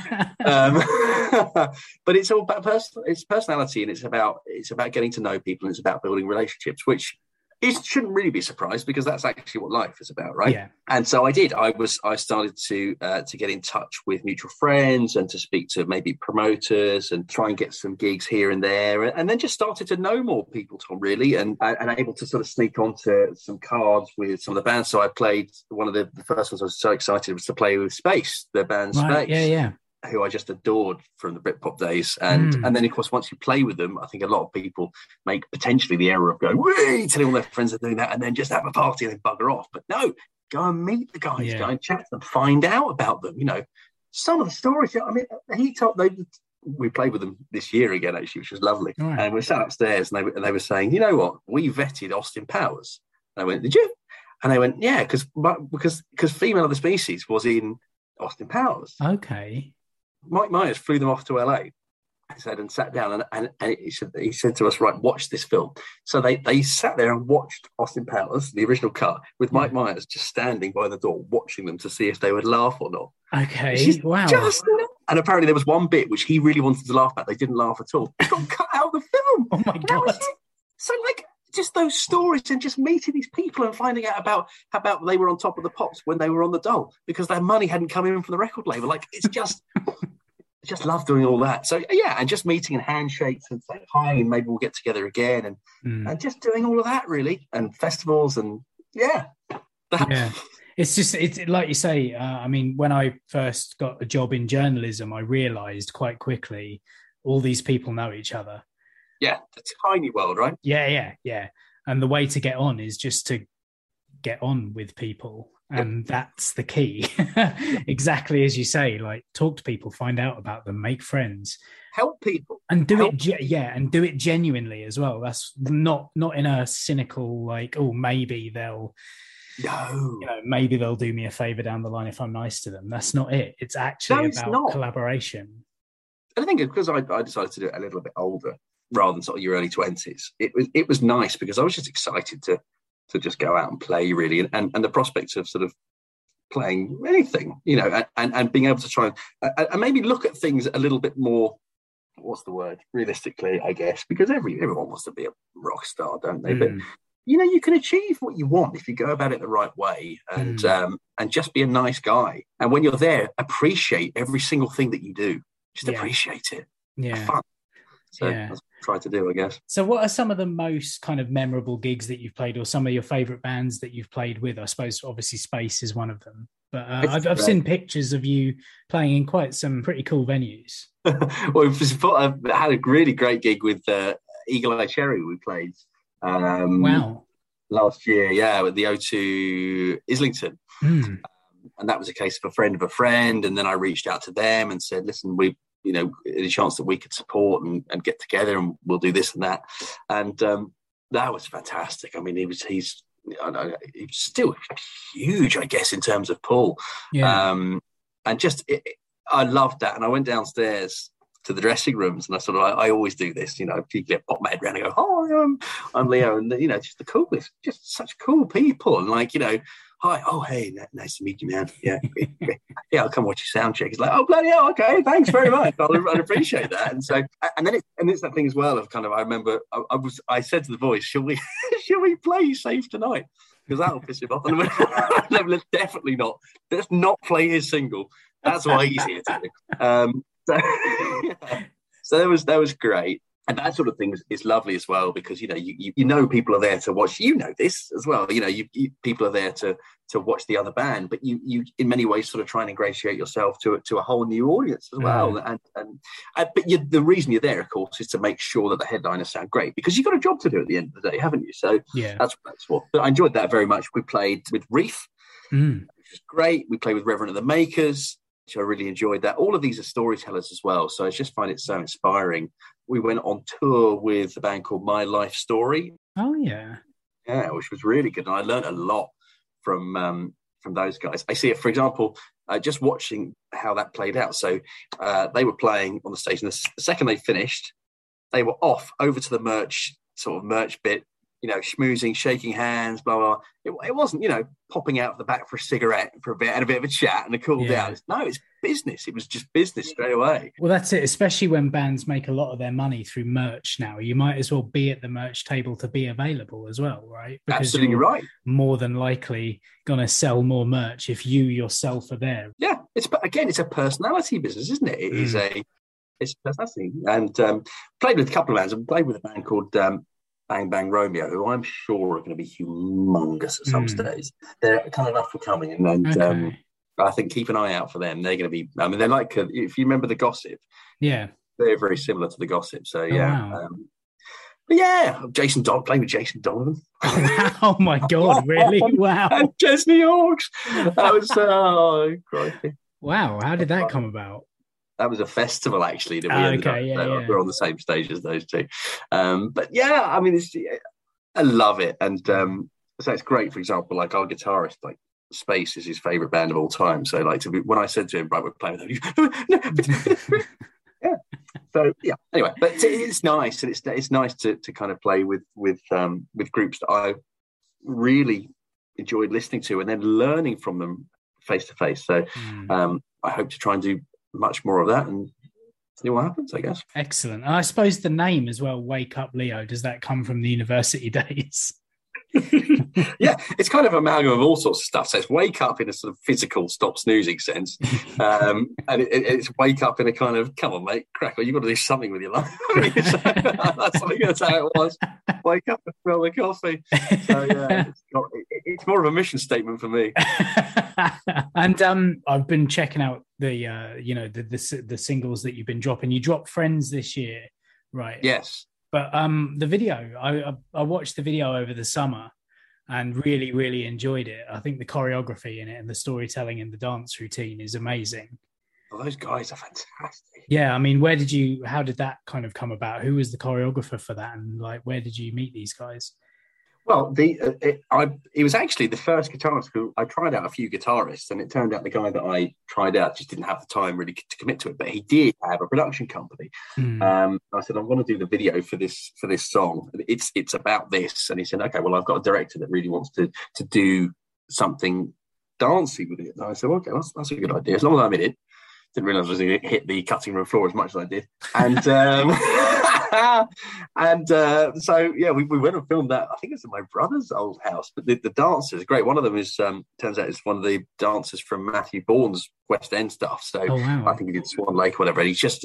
But it's all about it's personality, and it's about getting to know people, and it's about building relationships, which it shouldn't really be surprised because that's actually what life is about, right? Yeah. And so I did. I started to get in touch with mutual friends and to speak to maybe promoters and try and get some gigs here and there, and then just started to know more people, Tom, really, and able to sort of sneak onto some cards with some of the bands. So I played one of the first ones I was so excited was to play with Space, the band Space. Yeah. Who I just adored from the Britpop days. And then, of course, once you play with them, I think a lot of people make potentially the error of going, whee, telling all their friends are doing that, and then just have a party and then bugger off. But no, go and meet the guys, go and chat to them, find out about them. Some of the stories, I mean, we played with them this year again, actually, which was lovely. Right. And we sat upstairs and they were saying, you know what, we vetted Austin Powers. And I went, did you? And they went, yeah, because Female of the Species was in Austin Powers. Okay. Mike Myers flew them off to LA, he said, and sat down and he said to us, right, watch this film. So they sat there and watched Austin Powers, the original cut, with Mike Myers just standing by the door watching them to see if they would laugh or not. Okay, wow. And apparently there was one bit which he really wanted to laugh at. They didn't laugh at all. It got cut out of the film. Oh my God. So, like, just those stories and just meeting these people and finding out about they were on Top of the Pops when they were on the dole because their money hadn't come in from the record label. Like, it's just, I just love doing all that. So, yeah, and just meeting and handshakes and saying hi and maybe we'll get together again and just doing all of that, really, and festivals and, yeah. It's just, it's like you say, I mean, when I first got a job in journalism, I realised quite quickly all these people know each other. Yeah, a tiny world, right? Yeah. And the way to get on is just to get on with people. And that's the key. Exactly as you say, like, talk to people, find out about them, make friends. Help people. And do it genuinely as well. That's not in a cynical, like, oh, maybe they'll... No, maybe they'll do me a favor down the line if I'm nice to them. That's not it. It's actually about collaboration. And I think it's because I decided to do it a little bit older rather than sort of your early 20s. It was nice because I was just excited to just go out and play, really, and the prospects of sort of playing anything, and being able to try and maybe look at things a little bit more. What's the word? Realistically, I guess, because everyone wants to be a rock star, don't they? But you can achieve what you want if you go about it the right way and just be a nice guy. And when you're there, appreciate every single thing that you do. Just appreciate it. Yeah. Have fun. So that's what I try to do, I guess. So what are some of the most kind of memorable gigs that you've played or some of your favourite bands that you've played with? I suppose obviously Space is one of them. But I've seen pictures of you playing in quite some pretty cool venues. Well, I've had a really great gig with Eagle Eye Cherry we played. Wow. Last year, with the O2 Islington. And that was a case of a friend of a friend. And then I reached out to them and said, listen, we, any chance that we could support and get together and we'll do this and that. And that was fantastic. I mean, he's still huge, I guess, in terms of pull. Yeah. And just, I loved that. And I went downstairs to the dressing rooms, and I always do this, people get pop my head around and go, "Hi, I'm Leo," and just the coolest, just such cool people, and hi, oh hey, nice to meet you, man. Yeah, I'll come watch your sound check. It's like, oh bloody hell, okay, thanks very much, I'd appreciate that. And so, and then it's that thing as well of kind of, I remember I said to the boys, shall we play Safe Tonight? Because that'll piss him off. And let's definitely not. Let's not play his single. That's why he's here to do. So that was great, and that sort of thing is lovely as well because you people are there to watch. This as well. People are there to watch the other band, but you in many ways sort of try and ingratiate yourself to a whole new audience as well. But the reason you're there, of course, is to make sure that the headliners sound great because you've got a job to do at the end of the day, haven't you? So that's what. But I enjoyed that very much. We played with Reef, which was great. We played with Reverend of the Makers. I really enjoyed that. All of these are storytellers as well, so I just find it so inspiring. We went on tour with a band called My Life Story. Oh yeah, which was really good, and I learned a lot from those guys. I see it, for example, just watching how that played out. So they were playing on the stage, and the second they finished, they were off over to the merch bit. Schmoozing, shaking hands, blah, blah, blah. It wasn't, popping out the back for a cigarette for a bit and a bit of a chat and a cool down. No, it's business. It was just business straight away. Well, that's it, especially when bands make a lot of their money through merch now. You might as well be at the merch table to be available as well, right? Because absolutely right. More than likely going to sell more merch if you yourself are there. Yeah, it's a personality business, isn't it? It's a personality. And played with a couple of bands. I played with a band called... Bang Bang Romeo, who I'm sure are going to be humongous at some stage. They're kind of up and coming, and I think keep an eye out for them. They're going to be. I mean, they're like if you remember the Gossip. Yeah, they're very similar to the Gossip. So yeah, wow. But yeah, playing with Jason Donovan. Oh my God, really? Wow. And Chesney Hawkes. That was crikey. Wow, how did that come about? That was a festival, actually, that we ended up. We're on the same stage as those two. But yeah, I mean, I love it. And so it's great, for example, like our guitarist, like Space is his favourite band of all time. So like when I said to him, right, we're playing with them, yeah. So yeah, anyway, but it's nice. And it's nice to kind of play with groups that I really enjoyed listening to and then learning from them face to face. So I hope to try and do much more of that, and see what happens, I guess. Excellent. And I suppose the name as well, Wake Up Leo, does that come from the university days? Yeah, it's kind of an amalgam of all sorts of stuff. So it's wake up in a sort of physical stop snoozing sense, and it's wake up in a kind of, come on mate, crack on, you've got to do something with your life. That's how it was. Wake up and smell the coffee. So yeah, it's more of a mission statement for me. And I've been checking out the singles that you've been dropping. You dropped Friends this year, right? Yes. But the video, I watched the video over the summer and really, really enjoyed it. I think the choreography in it and the storytelling and the dance routine is amazing. Well, those guys are fantastic. Yeah, I mean, how did that kind of come about? Who was the choreographer for that? And like, where did you meet these guys? Well, it was actually the first guitarist who I tried out a few guitarists, and it turned out the guy that I tried out just didn't have the time really to commit to it, but he did have a production company. I said, I want to do the video for this song. It's about this, and he said, okay, well, I've got a director that really wants to do something dancey with it. And I said, well, okay, that's a good idea. As long as I'm in it. Didn't realise I was going to hit the cutting room floor as much as I did, and so yeah, we went and filmed that. I think it's in my brother's old house. But the dancers are great. One of them is turns out it's one of the dancers from Matthew Bourne's West End stuff. So wow. I think he did Swan Lake or whatever. And he's just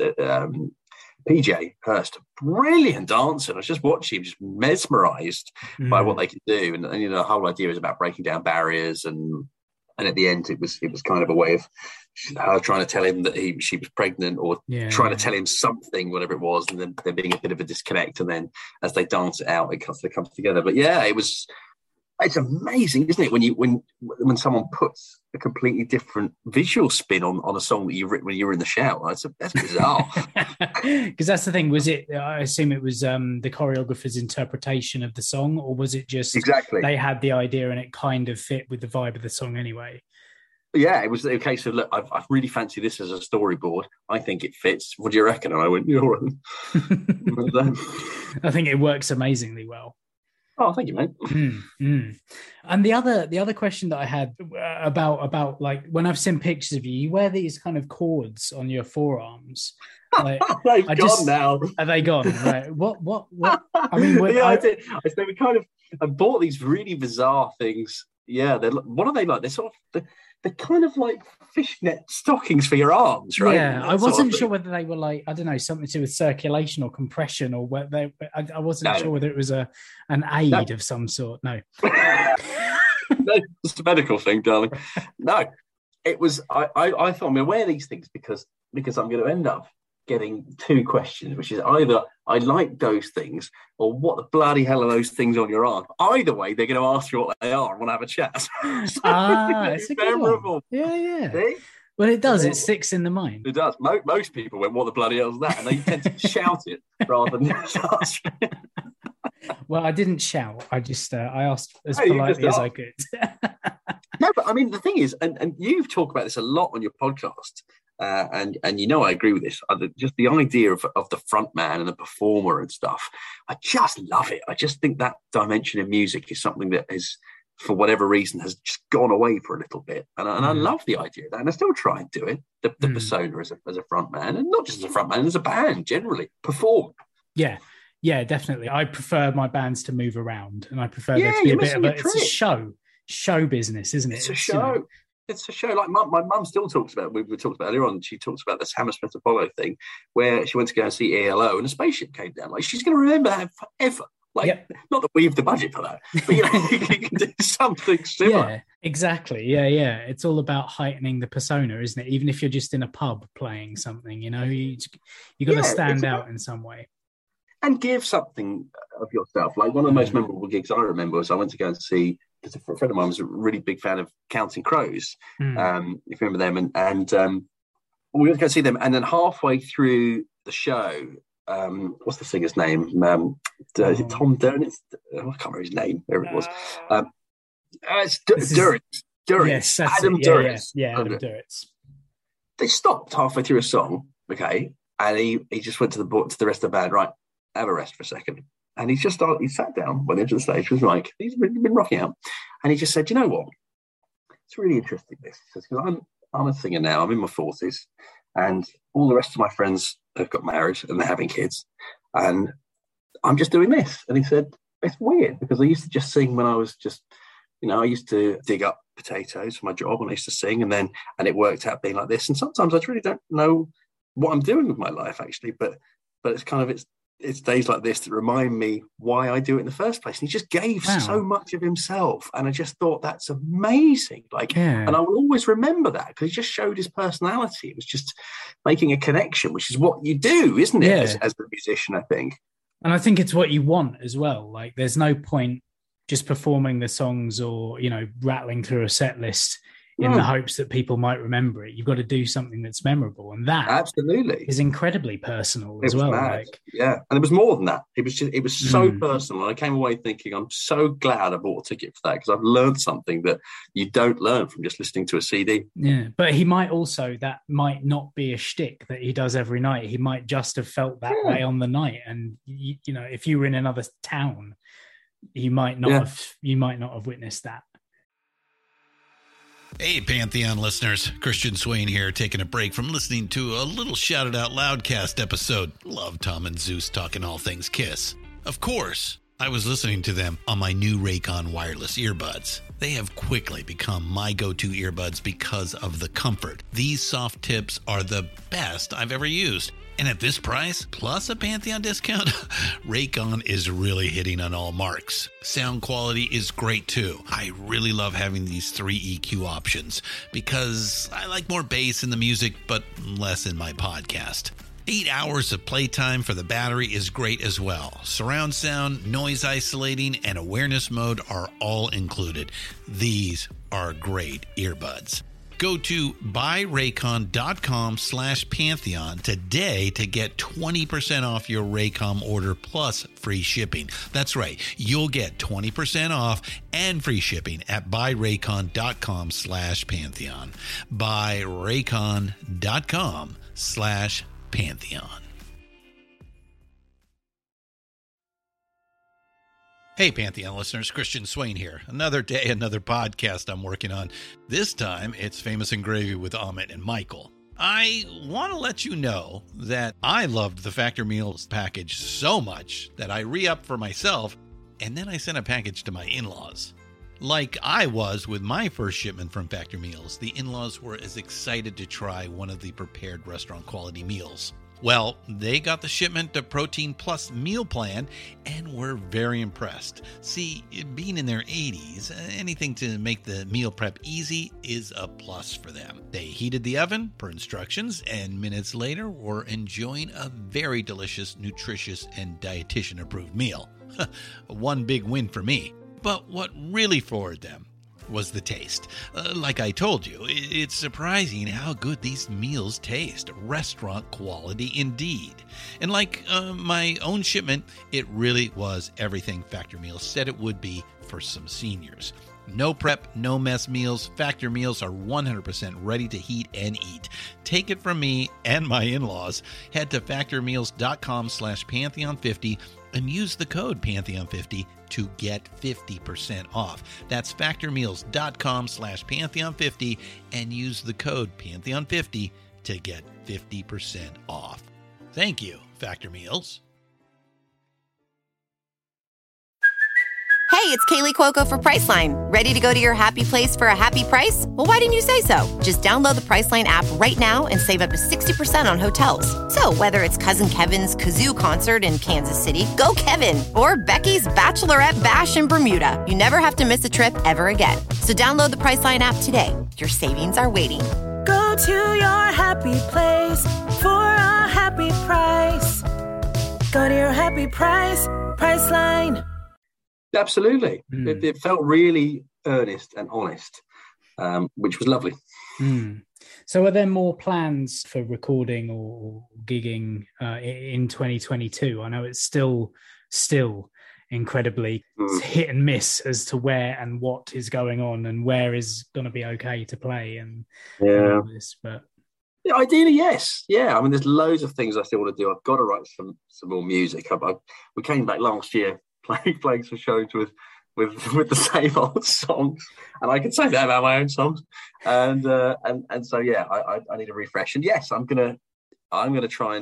PJ Hurst, brilliant dancer. I was just watching him, just mesmerised by what they can do. And the whole idea is about breaking down barriers and at the end, it was kind of a way of her trying to tell him that she was pregnant, or trying to tell him something, whatever it was, and then there being a bit of a disconnect. And then as they dance it out, it comes together. But yeah, it's amazing, isn't it? When someone puts a completely different visual spin on a song that you've written when you were in the shower. That's bizarre. Because that's the thing. Was it? I assume it was the choreographer's interpretation of the song, or was it just exactly they had the idea and it kind of fit with the vibe of the song anyway? Yeah, it was a case of, look, I really fancy this as a storyboard. I think it fits. What do you reckon? And I went, you're right. I think it works amazingly well. Oh, thank you, mate. And the other question that I had about like, when I've seen pictures of you, you wear these kind of cords on your forearms. Like, They've gone now. Are they gone? Right. What? I mean, I did. So I bought these really bizarre things. Yeah, what are they like? They're sort of they're kind of like fishnet stockings for your arms, right? Yeah, I wasn't sure whether they were like, I don't know, something to do with circulation or compression, or whether I wasn't sure whether it was an aid of some sort. No. No, it's a medical thing, darling. No, it was. I thought I'm going to wear these things because I'm going to end up getting two questions, which is either I like those things or what the bloody hell are those things on your arm? Either way, they're going to ask you what they are and want to have a chat. It's a good one. Yeah. See? Well, it does. It sticks in the mind. It does. Most people went, what the bloody hell is that? And they tend to shout it rather than ask. Well, I didn't shout. I just I asked as politely as I could. No, but I mean, the thing is, and you've talked about this a lot on your podcast, and I agree with this. Just the idea of the front man and the performer and stuff, I just love it. I just think that dimension of music is something that is, for whatever reason, has just gone away for a little bit. And I love the idea of that. And I still try and do it, the persona as a front man, and not just as a front man, as a band, generally, perform. Yeah, definitely. I prefer my bands to move around, and I prefer there to be a bit of it's a show business, isn't it? It's a show. It's a show. Like my mum still talks about, we talked about earlier on, she talks about this Hammersmith Apollo thing where she went to go and see ELO and a spaceship came down. Like, she's going to remember that forever. Like, not that we have the budget for that, but you can do something similar. Yeah, exactly. Yeah. It's all about heightening the persona, isn't it? Even if you're just in a pub playing something, you got to stand out in some way. And give something of yourself. Like, one of the most memorable gigs I remember was I went to go and see, because a friend of mine was a really big fan of Counting Crows, if you remember them. And we went to go see them. And then halfway through the show, what's the singer's name? Is it Tom Durrance? I can't remember his name, wherever it was. It's Durrance. Yes, Adam Durrance. Yeah, Adam Durrance. They stopped halfway through a song, okay, and he just went to the rest of the band, right, have a rest for a second. And he sat down, went into the stage with his mic. He's been rocking out. And he just said, you know what? It's really interesting, this. Because I'm a singer now. I'm in my 40s. And all the rest of my friends have got married and they're having kids, and I'm just doing this. And he said, it's weird because I used to just sing when I was just, I used to dig up potatoes for my job and I used to sing, and it worked out being like this. And sometimes I really don't know what I'm doing with my life actually, but it's kind of, it's days like this that remind me why I do it in the first place. And he just gave so much of himself. And I just thought that's amazing. And I will always remember that because he just showed his personality. It was just making a connection, which is what you do, isn't it? As a musician, I think. And I think it's what you want as well. Like there's no point just performing the songs or, rattling through a set list in the hopes that people might remember it. You've got to do something that's memorable, and that absolutely is incredibly personal as well. And it was more than that. It was so personal. And I came away thinking, I'm so glad I bought a ticket for that because I've learned something that you don't learn from just listening to a CD. Yeah, but he might also, that might not be a shtick that he does every night. He might just have felt that way on the night, and if you were in another town, you might not have witnessed that. Hey, Pantheon listeners. Christian Swain here, taking a break from listening to a little Shout It Out Loudcast episode. Love Tom and Zeus talking all things Kiss. Of course, I was listening to them on my new Raycon wireless earbuds. They have quickly become my go-to earbuds because of the comfort. These soft tips are the best I've ever used. And at this price, plus a Pantheon discount, Raycon is really hitting on all marks. Sound quality is great too. I really love having these 3 EQ options because I like more bass in the music, but less in my podcast. 8 hours of playtime for the battery is great as well. Surround sound, noise isolating, and awareness mode are all included. These are great earbuds. Go to buyraycon.com/Pantheon today to get 20% off your Raycom order plus free shipping. That's right. You'll get 20% off and free shipping at buyraycon.com/Pantheon. buyraycon.com/Pantheon. Hey, Pantheon listeners, Christian Swain here. Another day, another podcast I'm working on. This time, it's Famous and Gravy with Amit and Michael. I want to let you know that I loved the Factor Meals package so much that I re-upped for myself, and then I sent a package to my in-laws. Like I was with my first shipment from Factor Meals, the in-laws were as excited to try one of the prepared restaurant quality meals. Well, they got the shipment of Protein Plus meal plan and were very impressed. See, being in their 80s, anything to make the meal prep easy is a plus for them. They heated the oven per instructions, and minutes later were enjoying a very delicious, nutritious, and dietitian-approved meal. One big win for me. But what really floored them was the taste. Like I told you, it's surprising how good these meals taste. Restaurant quality indeed. And like my own shipment, it really was everything Factor Meals said it would be for some seniors. No prep, no mess meals. Factor Meals are 100% ready to heat and eat. Take it from me and my in-laws. Head to factormeals.com/Pantheon50 and use the code Pantheon50 to get 50% off. That's factormeals.com/Pantheon50 and use the code Pantheon50 to get 50% off. Thank you, Factor Meals. Hey, it's Kaylee Cuoco for Priceline. Ready to go to your happy place for a happy price? Well, why didn't you say so? Just download the Priceline app right now and save up to 60% on hotels. So whether it's Cousin Kevin's Kazoo Concert in Kansas City, go Kevin, or Becky's Bachelorette Bash in Bermuda, you never have to miss a trip ever again. So download the Priceline app today. Your savings are waiting. Go to your happy place for a happy price. Go to your happy price, Priceline. Absolutely. It felt really earnest and honest, which was lovely. So are there more plans for recording or gigging in 2022? I know it's still incredibly hit and miss as to where and what is going on and where is going to be okay to play and all this, but yeah, ideally, yes. Yeah, I mean, there's loads of things I still want to do. I've got to write some more music. We came back last year playing some shows with the same old songs, and I can say that about my own songs. And so yeah, I need a refresh. And yes, I'm gonna try and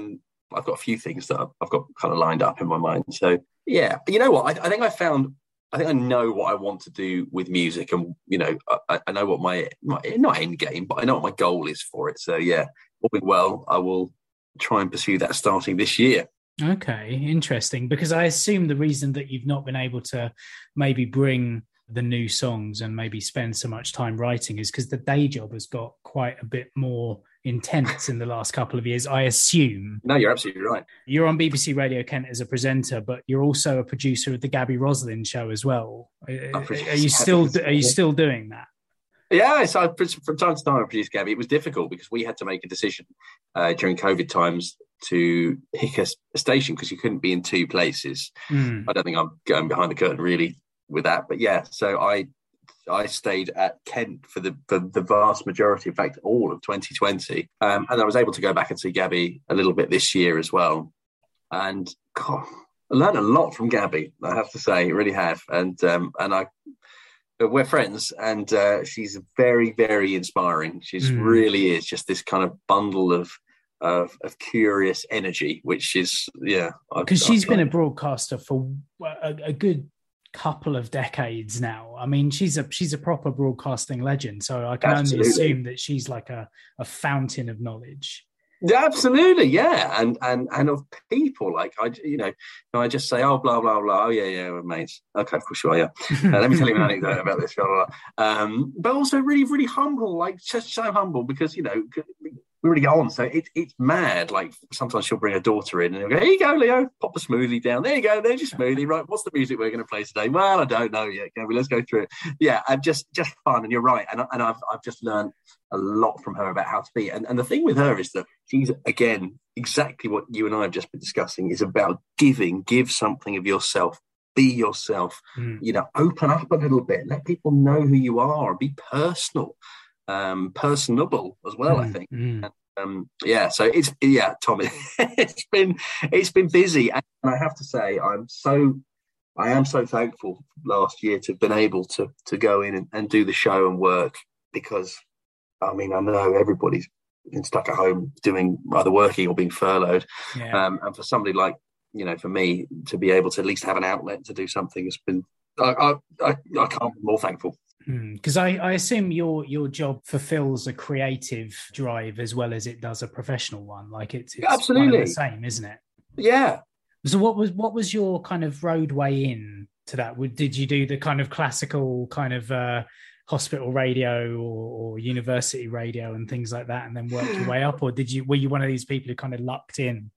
I've got a few things that I've got kind of lined up in my mind. So yeah, you know what? I think I know what I want to do with music, and you know, I know what my not end game, but I know what my goal is for it. So yeah, all being well, I will try and pursue that starting this year. Okay, interesting. Because I assume the reason that you've not been able to maybe bring the new songs and maybe spend so much time writing is because the day job has got quite a bit more intense in the last couple of years, I assume. No, you're absolutely right. You're on BBC Radio Kent as a presenter, but you're also a producer of the Gabby Roslin show as well. Are you still doing that? Yeah, so from time to time I produced Gabby. It was difficult because we had to make a decision during COVID times to pick a station because you couldn't be in two places. I don't think I'm going behind the curtain really with that, but yeah, so I stayed at Kent for the vast majority, in fact, all of 2020. And I was able to go back and see Gabby a little bit this year as well. And God, I learned a lot from Gabby, I have to say, I really have. And we're friends, and she's very, very inspiring. She's really is just this kind of bundle of curious energy, which is, yeah. Because she's been a broadcaster for a good couple of decades now. I mean, she's a proper broadcasting legend, so I can only assume that she's like a fountain of knowledge. Yeah, absolutely, yeah, and of people, like I just say, oh, blah blah blah, oh yeah, we're mates. Okay, for sure, yeah. Let me tell you an anecdote about this, blah, blah, blah. But also really, really humble, like just so humble because we really get on. So it's mad. Like sometimes she'll bring her daughter in and he'll go, here you go, Leo, pop a smoothie down. There you go, there's your smoothie. Right, what's the music we're going to play today? Well, I don't know yet. Let's go through it. Yeah, and just fun. And you're right. And I've just learned a lot from her about how to be. And the thing with her is that she's, again, exactly what you and I have just been discussing, is about give something of yourself. Be yourself, open up a little bit, let people know who you are, be personal. Personable as well, I think. And, so Tom, it's been busy, and I have to say I am so thankful last year to have been able to go in and do the show and work, because I mean, I know everybody's been stuck at home doing either working or being furloughed, and for somebody like, for me to be able to at least have an outlet to do something has been, I can't be more thankful. Because I assume your job fulfills a creative drive as well as it does a professional one. Like it's absolutely kind of the same, isn't it? Yeah. So what was your kind of roadway in to that? Did you do the kind of classical kind of hospital radio or university radio and things like that, and then work your way up, or were you one of these people who kind of lucked in?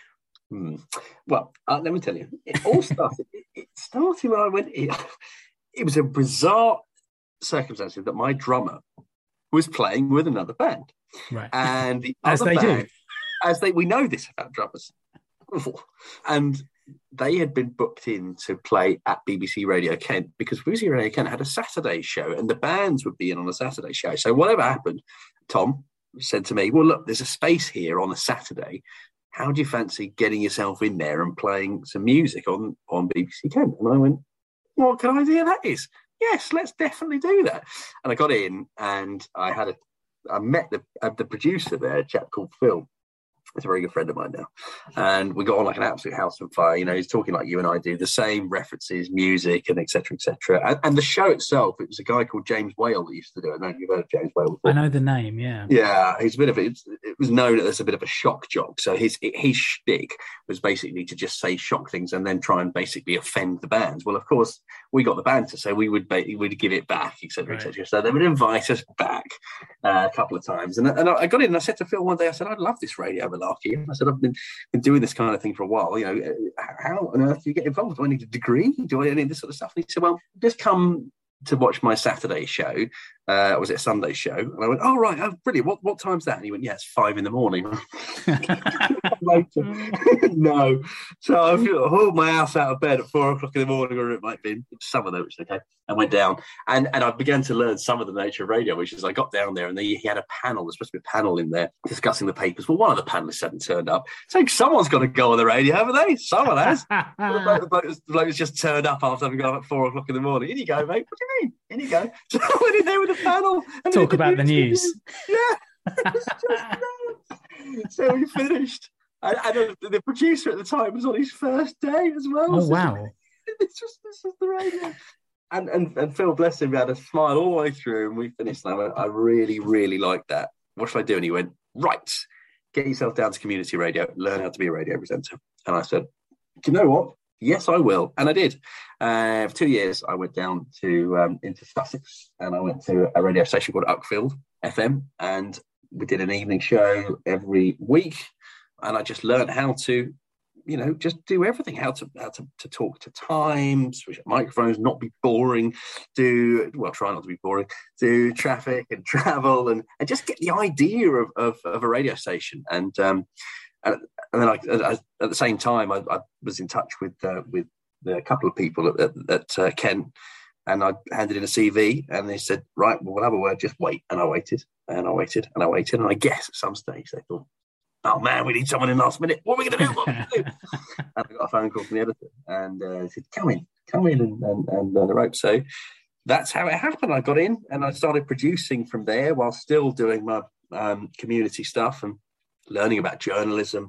Well, let me tell you, it all started. it started when I went. It was a bizarre circumstances that my drummer was playing with another band, right? And the as other they band, do, we know this about drummers, and they had been booked in to play at BBC Radio Kent because BBC Radio Kent had a Saturday show, and the bands would be in on a Saturday show. So whatever happened, Tom said to me, "Well, look, there's a space here on a Saturday. How do you fancy getting yourself in there and playing some music on BBC Kent?" And I went, "What kind of idea that is? Yes, let's definitely do that." And I got in, and I met the producer there, a chap called Phil. He's a very good friend of mine now. And we got on like an absolute house on fire. He's talking like you and I do, the same references, music, and et cetera, et cetera. And the show itself, it was a guy called James Whale that used to do it. I know you've heard of James Whale before. I know the name, yeah. Yeah, he's a bit of it was known as a bit of a shock jock. So his shtick was basically to just say shock things and then try and basically offend the bands. Well, of course, we got the banter, so we would give it back, et cetera, et cetera. So they would invite us back a couple of times. And I got in and I said to Phil one day, I said, "I'd love this radio malarkey." I said, "I've been doing this kind of thing for a while. How on earth do you get involved? Do I need a degree? Do I need this sort of stuff?" And he said, "Well, just come to watch my Saturday show. Was it a Sunday show?" And I went, "Oh, right. Oh, brilliant. What time's that?" And he went, "Yeah, it's 5 a.m. No. So I hauled my ass out of bed at 4 o'clock in the morning, or it might be some of them, which is okay. I went down and I began to learn some of the nature of radio, which is I got down there and he had a panel. There's supposed to be a panel in there discussing the papers. Well, one of the panelists hadn't turned up. So someone's got to go on the radio, haven't they? Someone has. The bloke has just turned up after having gone up at 4 o'clock in the morning. In you go, mate. What do you mean? In you go. So I went in there with a panel. And talk about the news. Yeah. So we finished. And the producer at the time was on his first day as well. Oh, wow. This is the radio. And Phil, bless him, had a smile all the way through, and we finished. And I went, I really, really like that. What should I do? And he went, right, get yourself down to community radio, learn how to be a radio presenter. And I said, do you know what? Yes, I will. And I did. For 2 years, I went down to into Sussex, and I went to a radio station called Uckfield FM, and we did an evening show every week. And I just learned how to, just do everything, how to talk to time, switch up microphones, not be boring, try not to be boring, do traffic and travel, and just get the idea of a radio station. And then at the same time, I was in touch with a couple of people at Kent, and I handed in a CV, and they said, right, well, we'll have a word, just wait. And I waited, and I waited, and I waited, and I guess at some stage they thought, oh man, we need someone in last minute. What are we going to do? And I got a phone call from the editor, and he said, come in and learn the ropes. So that's how it happened. I got in, and I started producing from there while still doing my community stuff and learning about journalism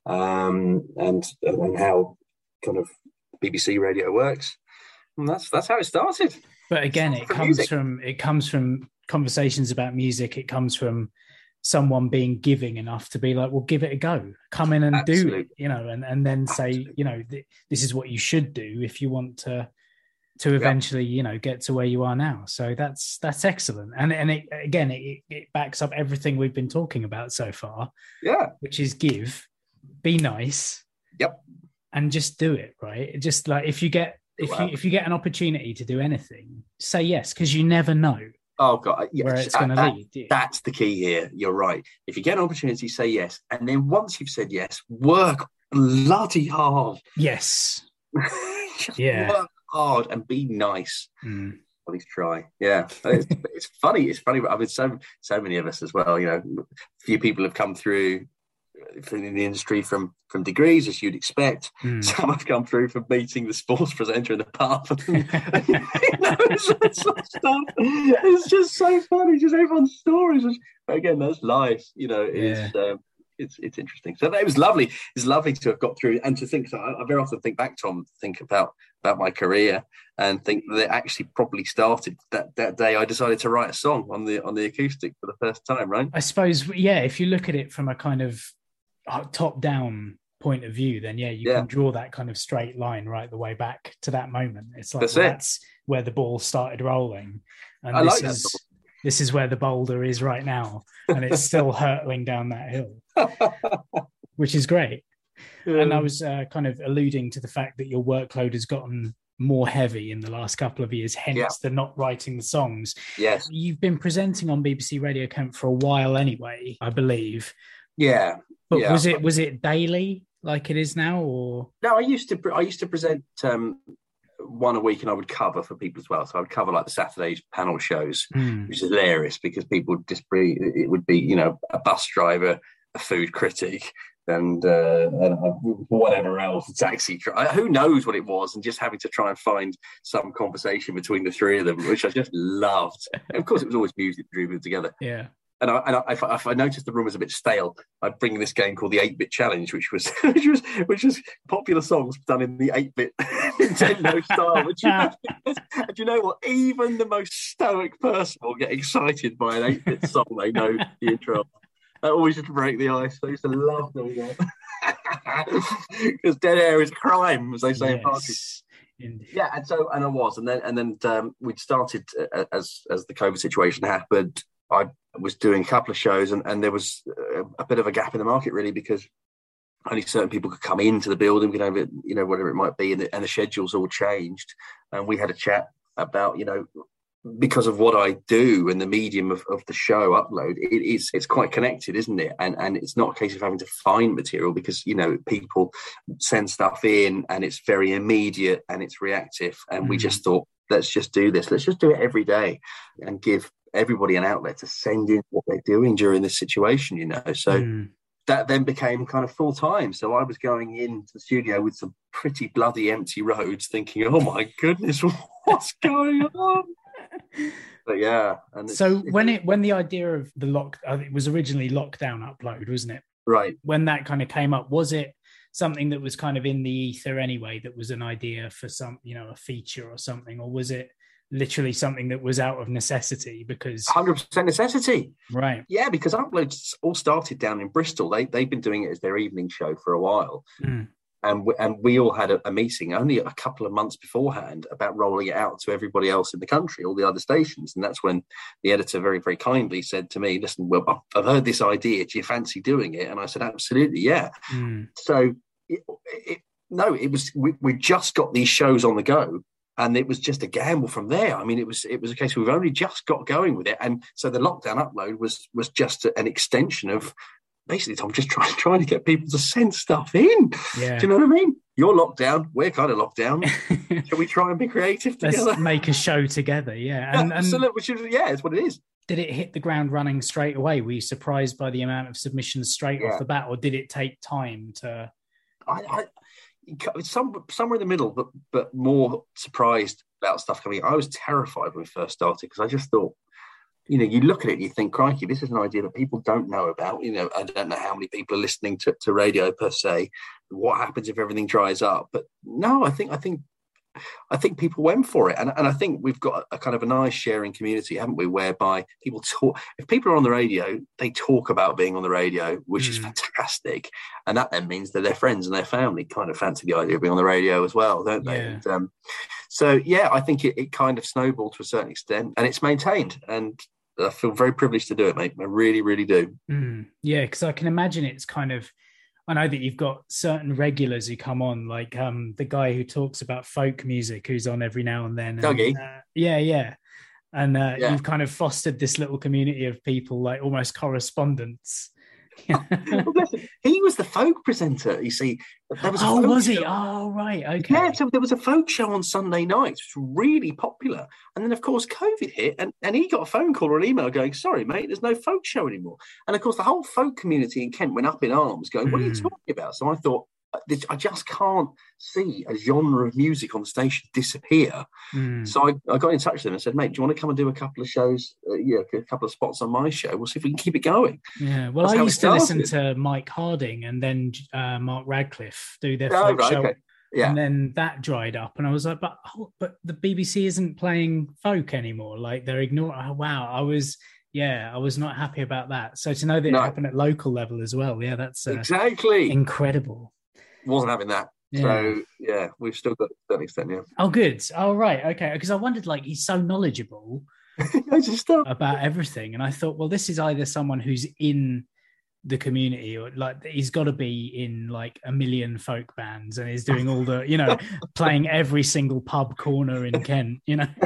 and how kind of BBC radio works. And that's how it started. But again, it comes from conversations about music. It comes from someone being giving enough to be like, well, give it a go, come in and Absolutely. do it, and then say, this is what you should do if you want to eventually, get to where you are now. So that's excellent. And it backs up everything we've been talking about so far. Yeah. Which is give, be nice. Yep. And just do it, right? Just like if you get an opportunity to do anything, say yes, because you never know. Oh God! Yes. Where it's going to lead. Yeah. That's the key here. You're right. If you get an opportunity, say yes, and then once you've said yes, work bloody hard. Yes. Just work hard and be nice. At least try. Yeah, it's funny. It's funny. I mean, so many of us as well. A few people have come through in the industry from degrees, as you'd expect. Some have come through from meeting the sports presenter in the pub. It's just so funny, just everyone's stories. But again, that's life, it's interesting. So it was lovely. It's lovely to have got through and to think. So I very often think back, Tom, think about my career and think that it actually probably started that day I decided to write a song on the acoustic for the first time, right? I suppose, yeah, if you look at it from a kind of top-down point of view, then you can draw that kind of straight line right the way back to that moment. It's like that's where the ball started rolling, and this is where the boulder is right now, and it's still hurtling down that hill, which is great. And I was kind of alluding to the fact that your workload has gotten more heavy in the last couple of years, hence the not writing the songs. Yes, you've been presenting on BBC Radio Kent for a while anyway, I believe. Yeah. But was it daily like it is now, or no? I used to present one a week, and I would cover for people as well. So I would cover like the Saturday's panel shows, which is hilarious because people would just be, it would be a bus driver, a food critic, and whatever else, a taxi driver, who knows what it was, and just having to try and find some conversation between the three of them, which I just loved. And of course, it was always music that drew them together. Yeah. And if I noticed the room was a bit stale, I'd bring this game called the 8-Bit Challenge, which was popular songs done in the 8-bit Nintendo style. And you know what? Even the most stoic person will get excited by an 8-bit song they know the intro. I always used to break the ice. I used to love doing that because dead air is crime, as they say in parties. Indeed. Yeah, and I was, and then we'd started as the COVID situation happened. I was doing a couple of shows, and there was a bit of a gap in the market, really, because only certain people could come into the building, whatever it might be, and the schedules all changed. And we had a chat about, because of what I do and the medium of the show upload, it's quite connected, isn't it? And it's not a case of having to find material because, people send stuff in and it's very immediate and it's reactive. And we just thought, let's just do this. Let's just do it every day and give everybody an outlet to send in what they're doing during this situation, So that then became kind of full time. So I was going into the studio with some pretty bloody empty roads thinking, oh my goodness, what's going on? But yeah. And so when the idea of the it was originally Lockdown Upload, wasn't it? Right. When that kind of came up, was it something that was kind of in the ether anyway, that was an idea for some, a feature or something, or was it literally something that was out of necessity? Because 100% necessity. Right. Yeah, because Uploads all started down in Bristol. They've been doing it as their evening show for a while. And we all had a meeting only a couple of months beforehand about rolling it out to everybody else in the country, all the other stations. And that's when the editor very, very kindly said to me, listen, well, I've heard this idea. Do you fancy doing it? And I said, absolutely, yeah. So, we just got these shows on the go. And it was just a gamble from there. I mean, it was a case we've only just got going with it. And so the lockdown upload was just an extension of basically, Tom, just trying to get people to send stuff in. Yeah. Do you know what I mean? You're locked down. We're kind of locked down. Shall we try and be creative together? Let's make a show together, yeah. Absolutely. It's what it is. Did it hit the ground running straight away? Were you surprised by the amount of submissions straight off the bat, or did it take time to... Somewhere in the middle, but more surprised about stuff coming. I was terrified when we first started because I just thought, you look at it and you think, crikey, this is an idea that people don't know about. I don't know how many people are listening to radio per se. What happens if everything dries up? But no, I think people went for it. And I think we've got a kind of a nice sharing community, haven't we, whereby people talk. If people are on the radio, they talk about being on the radio, which is fantastic. And that then means that their friends and their family kind of fancy the idea of being on the radio as well, don't they? Yeah. And, I think it kind of snowballed to a certain extent, and it's maintained. And I feel very privileged to do it, mate. I really, really do. Yeah, because I can imagine it's kind of... I know that you've got certain regulars who come on, like the guy who talks about folk music, who's on every now and then. Dougie. Yeah. And you've kind of fostered this little community of people, like almost correspondents. Well, listen, he was the folk presenter, you see. There was was he? Show. Oh, right, okay. Yeah, so there was a folk show on Sunday nights, which was really popular. And then, of course, COVID hit, and he got a phone call or an email going, sorry, mate, there's no folk show anymore. And, of course, the whole folk community in Kent went up in arms going, what are you talking about? So I thought, I just can't see a genre of music on the station disappear. So I got in touch with him and said, mate, do you want to come and do a couple of shows, a couple of spots on my show? We'll see if we can keep it going. Yeah, well, I used to listen to Mike Harding and then Mark Radcliffe do their folk show. Okay. Yeah. And then that dried up, and I was like, but the BBC isn't playing folk anymore. Like, they're ignoring... Oh, wow, I was not happy about that. So to know that it happened at local level as well, that's exactly incredible. Wasn't having that. Yeah. So, we've still got to that extent, yeah. Oh, good. Oh, right. Okay. Because I wondered, like, he's so knowledgeable about everything. And I thought, well, this is either someone who's in the community, or like he's got to be in like a million folk bands and is doing all the, playing every single pub corner in Kent,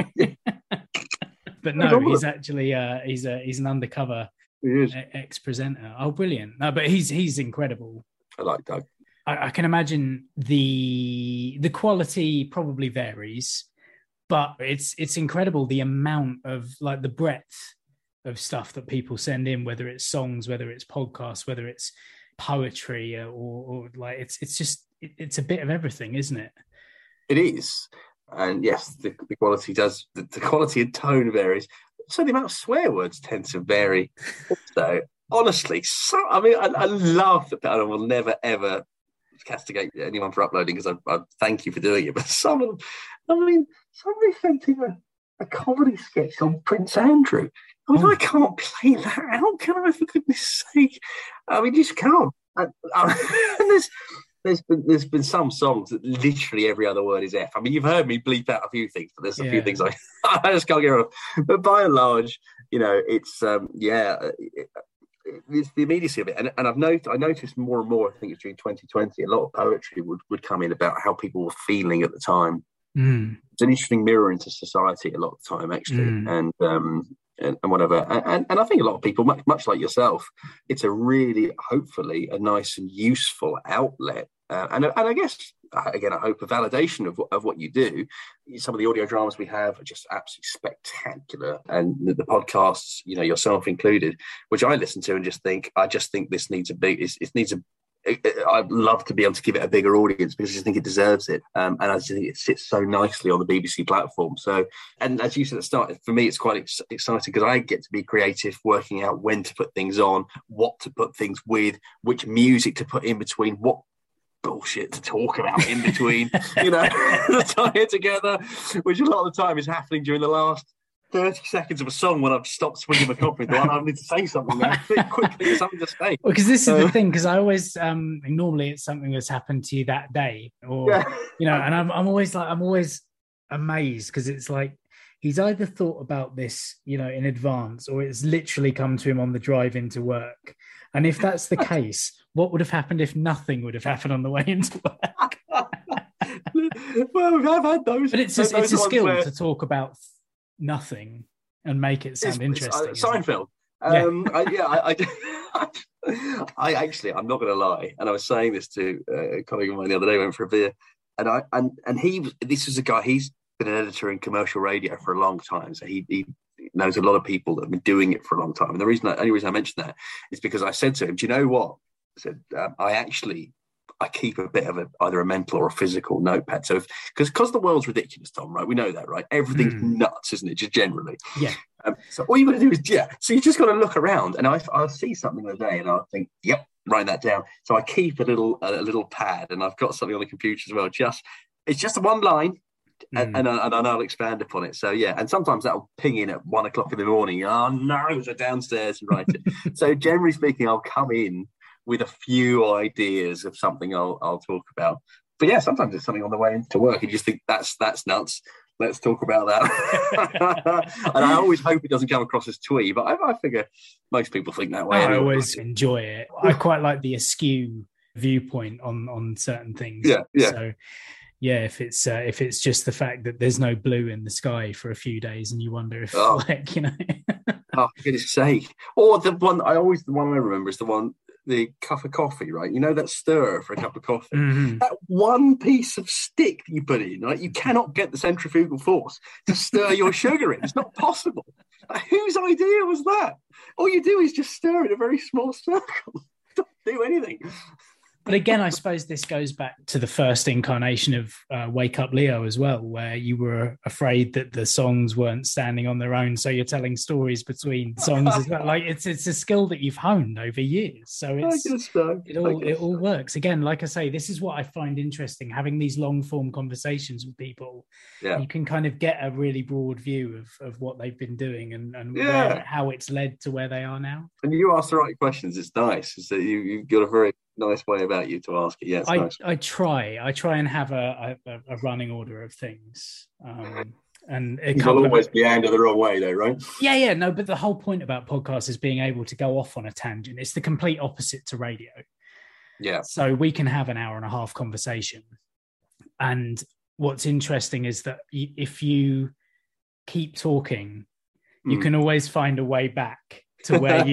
But no, he's actually, he's an undercover ex-presenter. Oh, brilliant. No, but he's incredible. I like Doug. I can imagine the quality probably varies, but it's incredible the amount of, like, the breadth of stuff that people send in, whether it's songs, whether it's podcasts, whether it's poetry, or like it's a bit of everything, isn't it? It is. And yes, the quality does. The quality and tone varies. So the amount of swear words tend to vary. So honestly, I love that. I will never ever castigate anyone for uploading, because I thank you for doing it. But somebody sent in a comedy sketch on Prince Andrew. I mean, I can't play that out, can I? For goodness sake, I mean, you just can't. There's been some songs that literally every other word is F. I mean, you've heard me bleep out a few things, but there's a few things I just can't get rid of. But by and large, it's it's the immediacy of it, and I noticed more and more. I think it's during 2020, a lot of poetry would come in about how people were feeling at the time. It's an interesting mirror into society a lot of the time, actually, and whatever. And I think a lot of people, much like yourself, it's a really, hopefully, a nice and useful outlet. And I guess, again, I hope a validation of what you do. Some of the audio dramas we have are just absolutely spectacular. And the podcasts, yourself included, which I listen to and I just think this needs it needs I'd love to be able to give it a bigger audience because I just think it deserves it. And I just think it sits so nicely on the BBC platform. So, and as you said at the start, for me, it's quite exciting because I get to be creative, working out when to put things on, what to put things with, which music to put in between, what bullshit to talk about in between, to tie it together, which a lot of the time is happening during the last 30 seconds of a song when I've stopped swinging my coffee. I need to say something now. Quickly, there's something to say. Well, because this is the thing, because I always, normally it's something that's happened to you that day, or, and I'm always amazed because it's like, he's either thought about this, in advance, or it's literally come to him on the drive into work. And if that's the case, what would have happened if nothing would have happened on the way into work? Well, I've had those. But it's a skill to talk about nothing and make it sound interesting. Seinfeld. I actually, I'm not going to lie, and I was saying this to a colleague of mine the other day. Went for a beer, this is a guy. He's been an editor in commercial radio for a long time, so he knows a lot of people that have been doing it for a long time. And the only reason I mentioned that is because I said to him, "Do you know what?" I said, I keep a bit of either a mental or a physical notepad. So, because the world's ridiculous, Tom, right? We know that, right? Everything's nuts, isn't it? Just generally. Yeah. So all you got to do is, So you just got to look around, and I'll see something the other day, and I'll think, yep, write that down. So I keep a little pad, and I've got something on the computer as well. It's just one line, and I'll expand upon it. So and sometimes that'll ping in at 1 o'clock in the morning. Oh no, so downstairs and write it. So generally speaking, I'll come in with a few ideas of something I'll talk about. But sometimes it's something on the way into work. You just think that's nuts. Let's talk about that. And I always hope it doesn't come across as twee, but I figure most people think that way. I always enjoy it. I quite like the askew viewpoint on certain things. Yeah. So if it's just the fact that there's no blue in the sky for a few days, and you wonder if oh, for goodness sake. Or the one I remember is the cup of coffee, right? That stir for a cup of coffee. Mm-hmm. That one piece of stick that you put in, right? You cannot get the centrifugal force to stir your sugar in. It's not possible. Whose idea was that? All you do is just stir in a very small circle. Don't do anything. But again, I suppose this goes back to the first incarnation of Wake Up Leo as well, where you were afraid that the songs weren't standing on their own, so you're telling stories between songs as well. Like it's a skill that you've honed over years, so it all works. Again, like I say, this is what I find interesting, having these long form conversations with people. Yeah. You can kind of get a really broad view of what they've been doing and how it's led to where they are now. And you ask the right questions. It's nice. It's that you've got a very nice way about you to ask it. Yeah, nice. I try and have a running order of things. And it will always be aimed the wrong way though, right? Yeah, no, but the whole point about podcasts is being able to go off on a tangent. It's the complete opposite to radio. Yeah. So we can have an hour and a half conversation. And what's interesting is that if you keep talking, you can always find a way back to where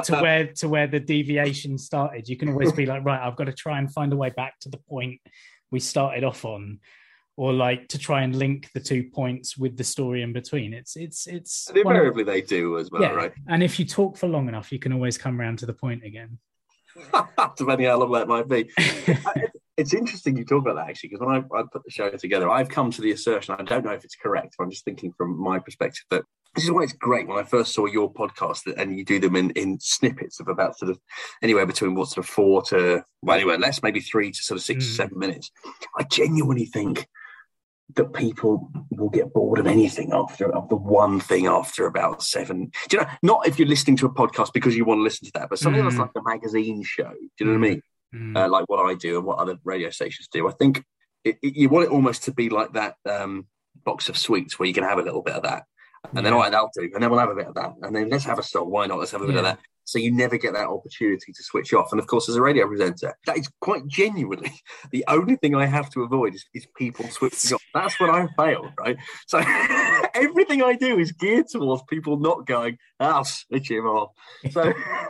the deviation started. You can always be like, right, I've got to try and find a way back to the point we started off on, or like to try and link the 2 points with the story in between. It's and invariably they do as well, right? And if you talk for long enough, you can always come around to the point again. Depending how long that might be. It's interesting you talk about that, actually, because when I put the show together, I've come to the assertion, I don't know if it's correct, but I'm just thinking from my perspective, that this is why it's great. When I first saw your podcast, and you do them in snippets of about sort of anywhere between 4 to, well, anywhere less, maybe 3 to sort of 6 to 7 minutes. I genuinely think that people will get bored of anything of the one thing after about 7. Do you know, not if you're listening to a podcast because you want to listen to that, but something that's like a magazine show. Do you know what I mean? Like what I do and what other radio stations do. I think you want it almost to be like that box of sweets where you can have a little bit of that. And then, all right, that'll do. And then we'll have a bit of that. And then let's have a song. Why not? Let's have a bit of that. So you never get that opportunity to switch off. And of course, as a radio presenter, that is quite genuinely the only thing I have to avoid is people switching off. That's when I failed, right? So everything I do is geared towards people not going, I'll switch him off. So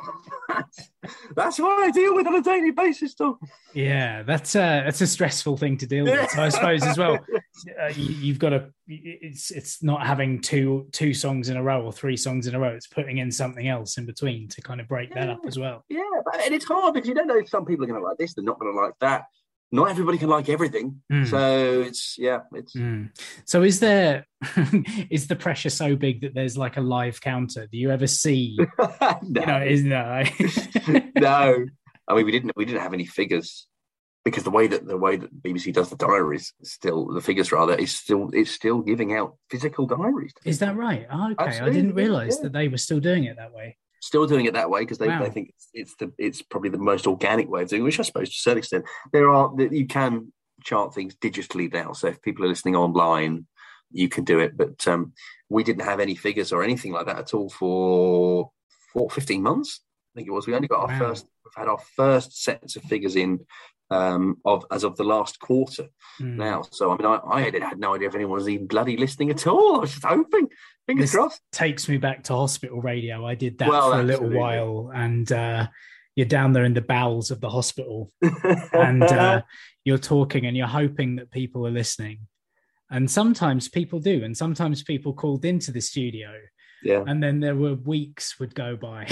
that's what I deal with on a daily basis, Tom. Yeah, that's a stressful thing to deal with. So I suppose as well, you've got to. It's not having two songs in a row or 3 songs in a row. It's putting in something else in between to kind of break that up as well. Yeah, and it's hard because you don't know if some people are going to like this, they're not going to like that. Not everybody can like everything. So it's. So is there is the pressure so big that there's like a live counter? Do you ever see No. Isn't that No. I mean we didn't have any figures because the way that BBC does the diaries it's still giving out physical diaries. Is that right? Oh, okay. Absolutely. I didn't realise that they were still doing it that way. Still doing it that way because they think it's probably the most organic way of doing it, which I suppose to a certain extent you can chart things digitally now. So if people are listening online, you can do it. But we didn't have any figures or anything like that at all for 15 months. I think it was. We only got we've had our first sets of figures in as of the last quarter now. So I mean, I had no idea if anyone was even bloody listening at all. I was just hoping. Fingers crossed. Takes me back to hospital radio. I did that for a little while, and you're down there in the bowels of the hospital, and you're talking, and you're hoping that people are listening. And sometimes people do, and sometimes people called into the studio, and then there were weeks would go by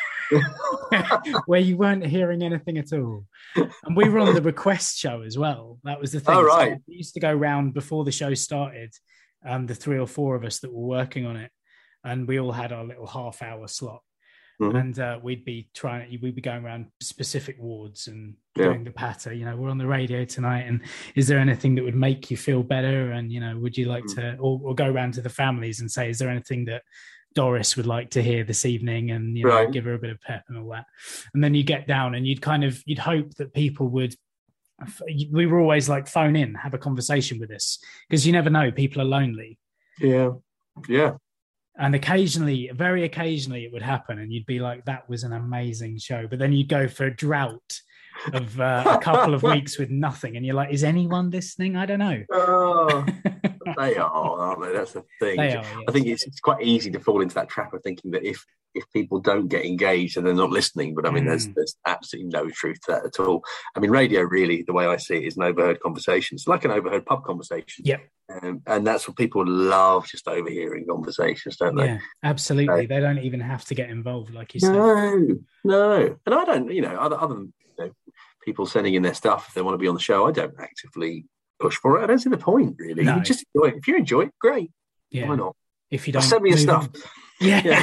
where you weren't hearing anything at all. And we were on the request show as well. That was the thing. Oh, right. So we used to go round before the show started. The 3 or 4 of us that were working on it, and we all had our little half-hour slot, and we'd be going around specific wards and doing the patter. We're on the radio tonight, and is there anything that would make you feel better? And would you like to, or go around to the families and say, is there anything that Doris would like to hear this evening? And give her a bit of pep and all that. And then you get down, and you'd hope that people would. We were always like, phone in, have a conversation with us, because you never know, people are lonely. Yeah. And very occasionally it would happen, and you'd be like, that was an amazing show. But then you'd go for a drought of a couple of weeks with nothing, and you're like, is anyone listening? I don't know. Oh, they are, aren't they? That's the thing. They are, yes. I think it's quite easy to fall into that trap of thinking that if people don't get engaged and they're not listening, but I mean, there's absolutely no truth to that at all. I mean, radio really, the way I see it, is an overheard conversation. It's like an overheard pub conversation. Yeah. And that's what people love, just overhearing conversations, don't they? Yeah, absolutely. They don't even have to get involved, like you said. No. And I don't, other than people sending in their stuff if they want to be on the show, I don't actively push for it. I don't see the point, really. No. You just enjoy it. If you enjoy it, great. Yeah. Why not? If you don't, send me your stuff. Yeah.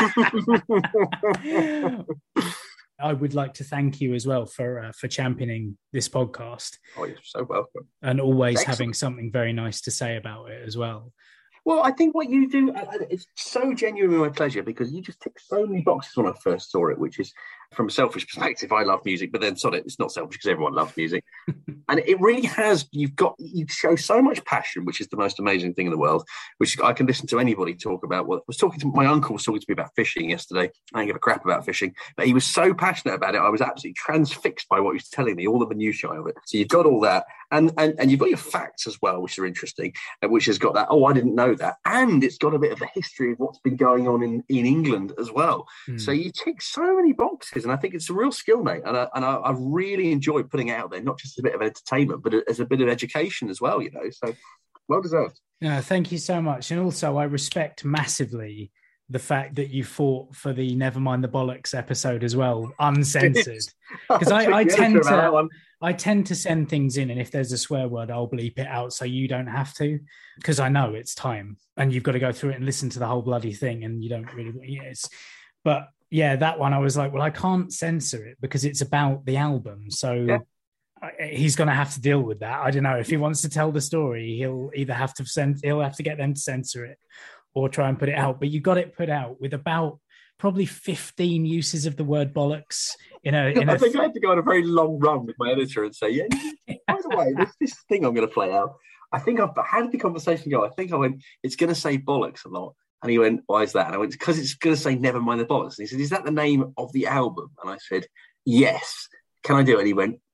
I would like to thank you as well for championing this podcast. Oh, you're so welcome. And always having something very nice to say about it as well. Well, I think what you do, it's so genuinely my pleasure, because you just tick so many boxes when I first saw it, which is, from a selfish perspective, I love music, but then it's not selfish because everyone loves music. And it really has, you show so much passion, which is the most amazing thing in the world, which I can listen to anybody talk about. My uncle was talking to me about fishing yesterday. I don't give a crap about fishing, but he was so passionate about it. I was absolutely transfixed by what he was telling me, all the minutiae of it. So you've got all that. And you've got your facts as well, which are interesting, which has got that, I didn't know that. And it's got a bit of a history of what's been going on in England as well. So you tick so many boxes, and I think it's a real skill, mate. And I really enjoy putting it out there, not just as a bit of entertainment, but as a bit of education as well, So well deserved. Yeah, thank you so much. And also, I respect massively the fact that you fought for the Nevermind the Bollocks episode as well, uncensored. Because I tend to send things in, and if there's a swear word, I'll bleep it out so you don't have to, because I know it's time and you've got to go through it and listen to the whole bloody thing, and you don't really. But yeah, that one I was like, well, I can't censor it because it's about the album, so he's going to have to deal with that. I don't know if he wants to tell the story, he'll either have to get them to censor it or try and put it out. But you got it put out with about probably 15 uses of the word bollocks I think I had to go on a very long run with my editor and say, by the way, this thing I'm going to play out, I think how did the conversation go? I think I went, it's going to say bollocks a lot. And he went, why is that? And I went, because it's going to say never mind the bollocks. And he said, is that the name of the album? And I said, yes. Can I do it? And he went,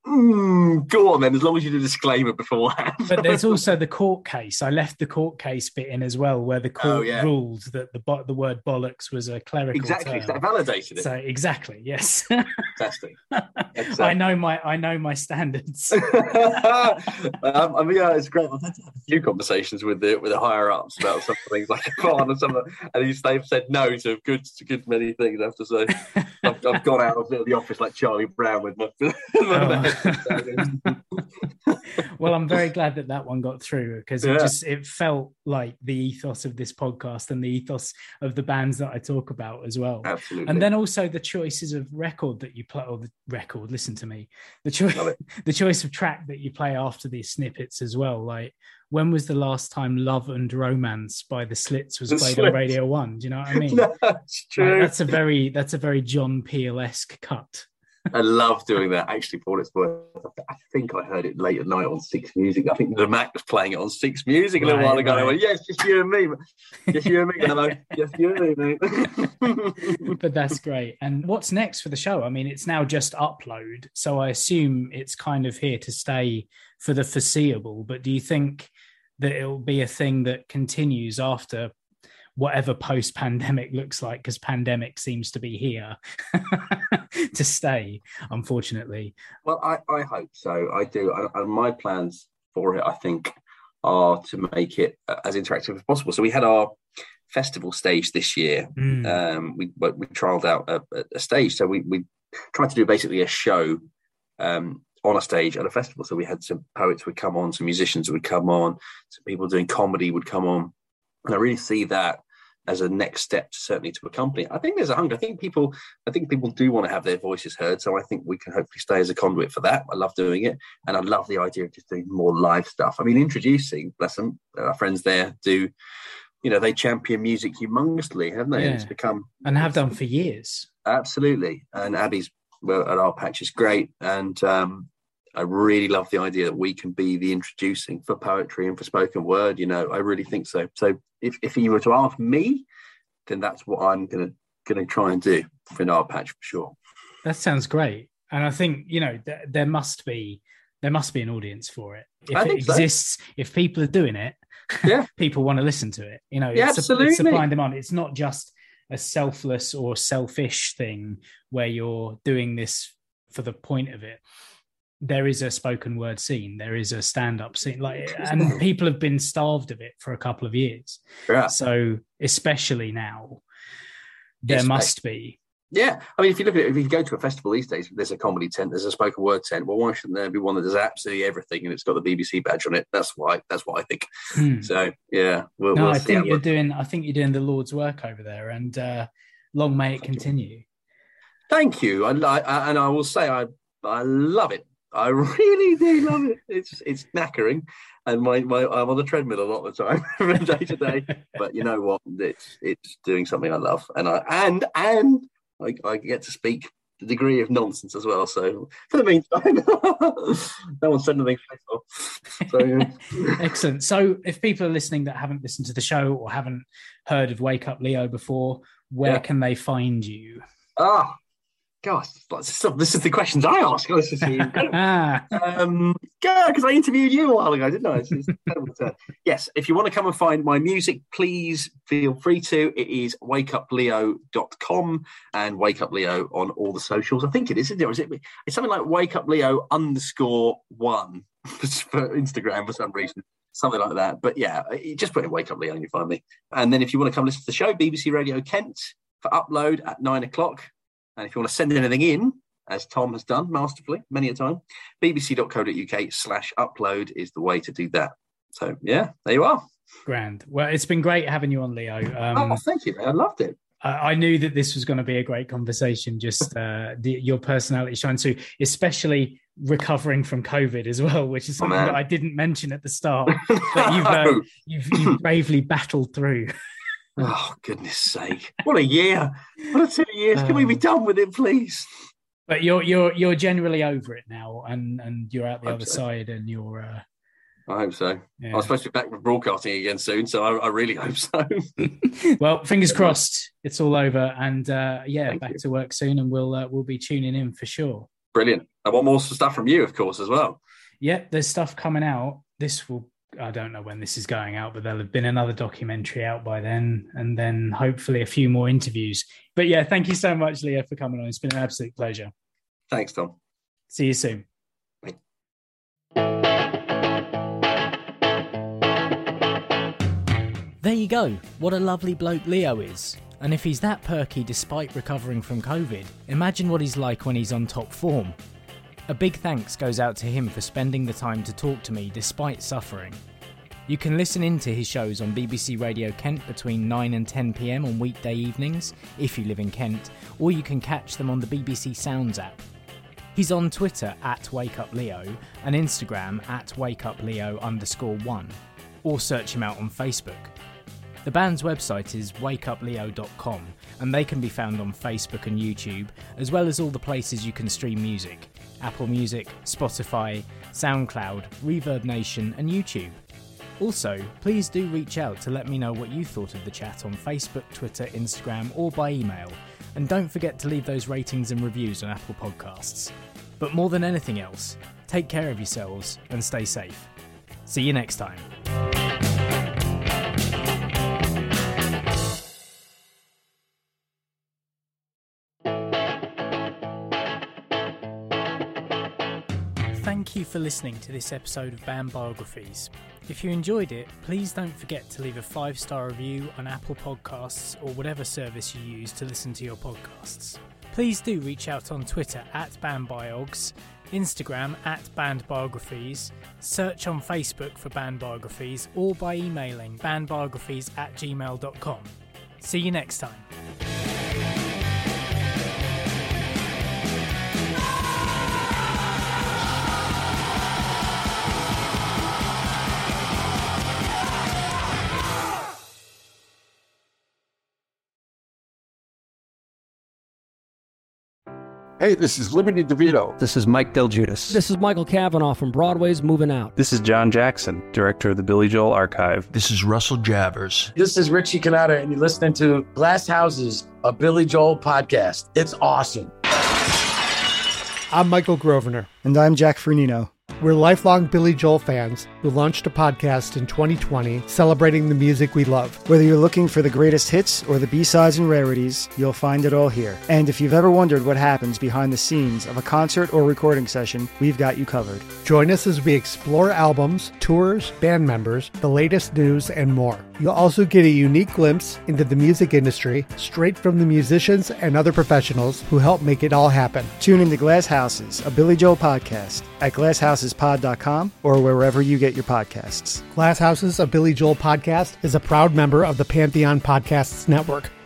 Go on then, as long as you do a disclaimer beforehand. But there's also the court case. I left the court case bit in as well, where the court ruled that the word bollocks was a clerical term. That validated it. So exactly, yes. Fantastic. I know my standards. It's great. I've had to have a few conversations with the higher ups about some things like a fine and something, and they've said no to a good many things. I have to say, I've gone out of the office like Charlie Brown with my. Well, I'm very glad that one got through, because it felt like the ethos of this podcast and the ethos of the bands that I talk about as well. Absolutely. And then also the choices of record that you play, or the record, listen to me, the choice of track that you play after these snippets as well. Like, when was the last time Love and Romance by the Slits was played on Radio 1? Do you know what I mean? That's true. Like, that's a very John Peel-esque cut. I love doing that. Actually, for what it's worth, I think I heard it late at night on Six Music. I think the Mac was playing it on Six Music a little while ago. Right. I went, yes, just you and me. Just you and me. Hello. Just you and me, mate. But that's great. And what's next for the show? I mean, it's now just upload, so I assume it's kind of here to stay for the foreseeable. But do you think that it'll be a thing that continues after whatever post-pandemic looks like, because pandemic seems to be here to stay, unfortunately? Well, I hope so. I do. And my plans for it, I think, are to make it as interactive as possible. So we had our festival stage this year. We trialled out a stage. So we tried to do basically a show on a stage at a festival. So we had some poets would come on, some musicians would come on, some people doing comedy would come on. And I really see that as a next step, certainly, to accompany it. I think there's a hunger. I think people do want to have their voices heard. So I think we can hopefully stay as a conduit for that. I love doing it. And I love the idea of just doing more live stuff. I mean, introducing, bless them, our friends there do, they champion music humongously, haven't they? Yeah. And it's become... And have done for years. Absolutely. And Abby's at our patch is great. And I really love the idea that we can be the introducing for poetry and for spoken word. I really think so. So if you were to ask me, then that's what I'm going to try and do for our patch for sure. That sounds great. And I think, there must be an audience for it. If it exists, if people are doing it, people want to listen to it. Absolutely. It's supply and demand. It's not just a selfless or selfish thing where you're doing this for the point of it. There is a spoken word scene. There is a stand-up scene, and people have been starved of it for a couple of years. Yeah. So especially now, there must be. Yeah. I mean, if you look at it, if you go to a festival these days, there's a comedy tent, there's a spoken word tent. Well, why shouldn't there be one that does absolutely everything and it's got the BBC badge on it? That's what I think. So yeah. I think you're doing the Lord's work over there, and long may it continue. Thank you. And I will say I love it. I really do love it. It's knackering, and I'm on the treadmill a lot of the time from day to day. But you know what? It's doing something I love, and I get to speak the degree of nonsense as well. So for the meantime, no one said anything. So yeah. Excellent. So if people are listening that haven't listened to the show or haven't heard of Wake Up Leo before, where can they find you? Gosh, this is the questions I ask. Because I interviewed you a while ago, didn't I? It's terrible turn. Yes, if you want to come and find my music, please feel free to. It is wakeupleo.com and Wake Up Leo on all the socials. I think it is, isn't it? It's something like wakeupleo _1 for Instagram for some reason. Something like that. But yeah, you just put in Wake Up Leo and you find me. And then if you want to come listen to the show, BBC Radio Kent for upload at 9:00. And if you want to send anything in, as Tom has done masterfully many a time, bbc.co.uk/upload is the way to do that. So, yeah, there you are. Grand. Well, it's been great having you on, Leo. Thank you, man. I loved it. I knew that this was going to be a great conversation, just your personality shines through, especially recovering from COVID as well, which is something that I didn't mention at the start, that you've bravely battled through. Oh, goodness sake. What a year. What a 2 years. Can we be done with it, please? But you're generally over it now, and you're out the other side, and you're... I hope so. Yeah. I'm supposed to be back with broadcasting again soon, so I really hope so. Well, fingers crossed it's all over, and back to work soon, and we'll be tuning in for sure. Brilliant. I want more stuff from you, of course, as well. Yeah, there's stuff coming out. I don't know when this is going out, but there'll have been another documentary out by then, and then hopefully a few more interviews. But yeah, thank you so much, Leo, for coming on. It's been an absolute pleasure. Thanks, Tom. See you soon. Bye. There you go. What a lovely bloke Leo is. And if he's that perky despite recovering from COVID, imagine what he's like when he's on top form. A big thanks goes out to him for spending the time to talk to me despite suffering. You can listen in to his shows on BBC Radio Kent between 9 and 10 PM on weekday evenings, if you live in Kent, or you can catch them on the BBC Sounds app. He's on Twitter @WakeUpLeo and Instagram @WakeUpLeo_1, or search him out on Facebook. The band's website is wakeupleo.com, and they can be found on Facebook and YouTube, as well as all the places you can stream music: Apple Music, Spotify, SoundCloud, Reverb Nation and YouTube. Also, please do reach out to let me know what you thought of the chat on Facebook, Twitter, Instagram or by email, and don't forget to leave those ratings and reviews on Apple Podcasts. But more than anything else, take care of yourselves and stay safe. See you next time. Thank you for listening to this episode of Band Biographies. If you enjoyed it, please don't forget to leave a 5-star review on Apple Podcasts or whatever service you use to listen to your podcasts. Please do reach out on Twitter @BandBiogs, Instagram @BandBiographies, search on Facebook for Band Biographies, or by emailing bandbiographies@gmail.com. See you next time. Hey, this is Liberty DeVito. This is Mike Del Giudice. This is Michael Cavanaugh from Broadway's Moving Out. This is John Jackson, director of the Billy Joel Archive. This is Russell Javers. This is Richie Cannata, and you're listening to Glass Houses, a Billy Joel podcast. It's awesome. I'm Michael Grosvenor. And I'm Jack Fernino. We're lifelong Billy Joel fans who launched a podcast in 2020 celebrating the music we love. Whether you're looking for the greatest hits or the B-sides and rarities, you'll find it all here. And if you've ever wondered what happens behind the scenes of a concert or recording session, we've got you covered. Join us as we explore albums, tours, band members, the latest news, and more. You'll also get a unique glimpse into the music industry straight from the musicians and other professionals who help make it all happen. Tune into Glass Houses, a Billy Joel podcast at glasshouses.pod.com or wherever you get your podcasts. Glass Houses, a Billy Joel podcast is a proud member of the Pantheon Podcasts Network.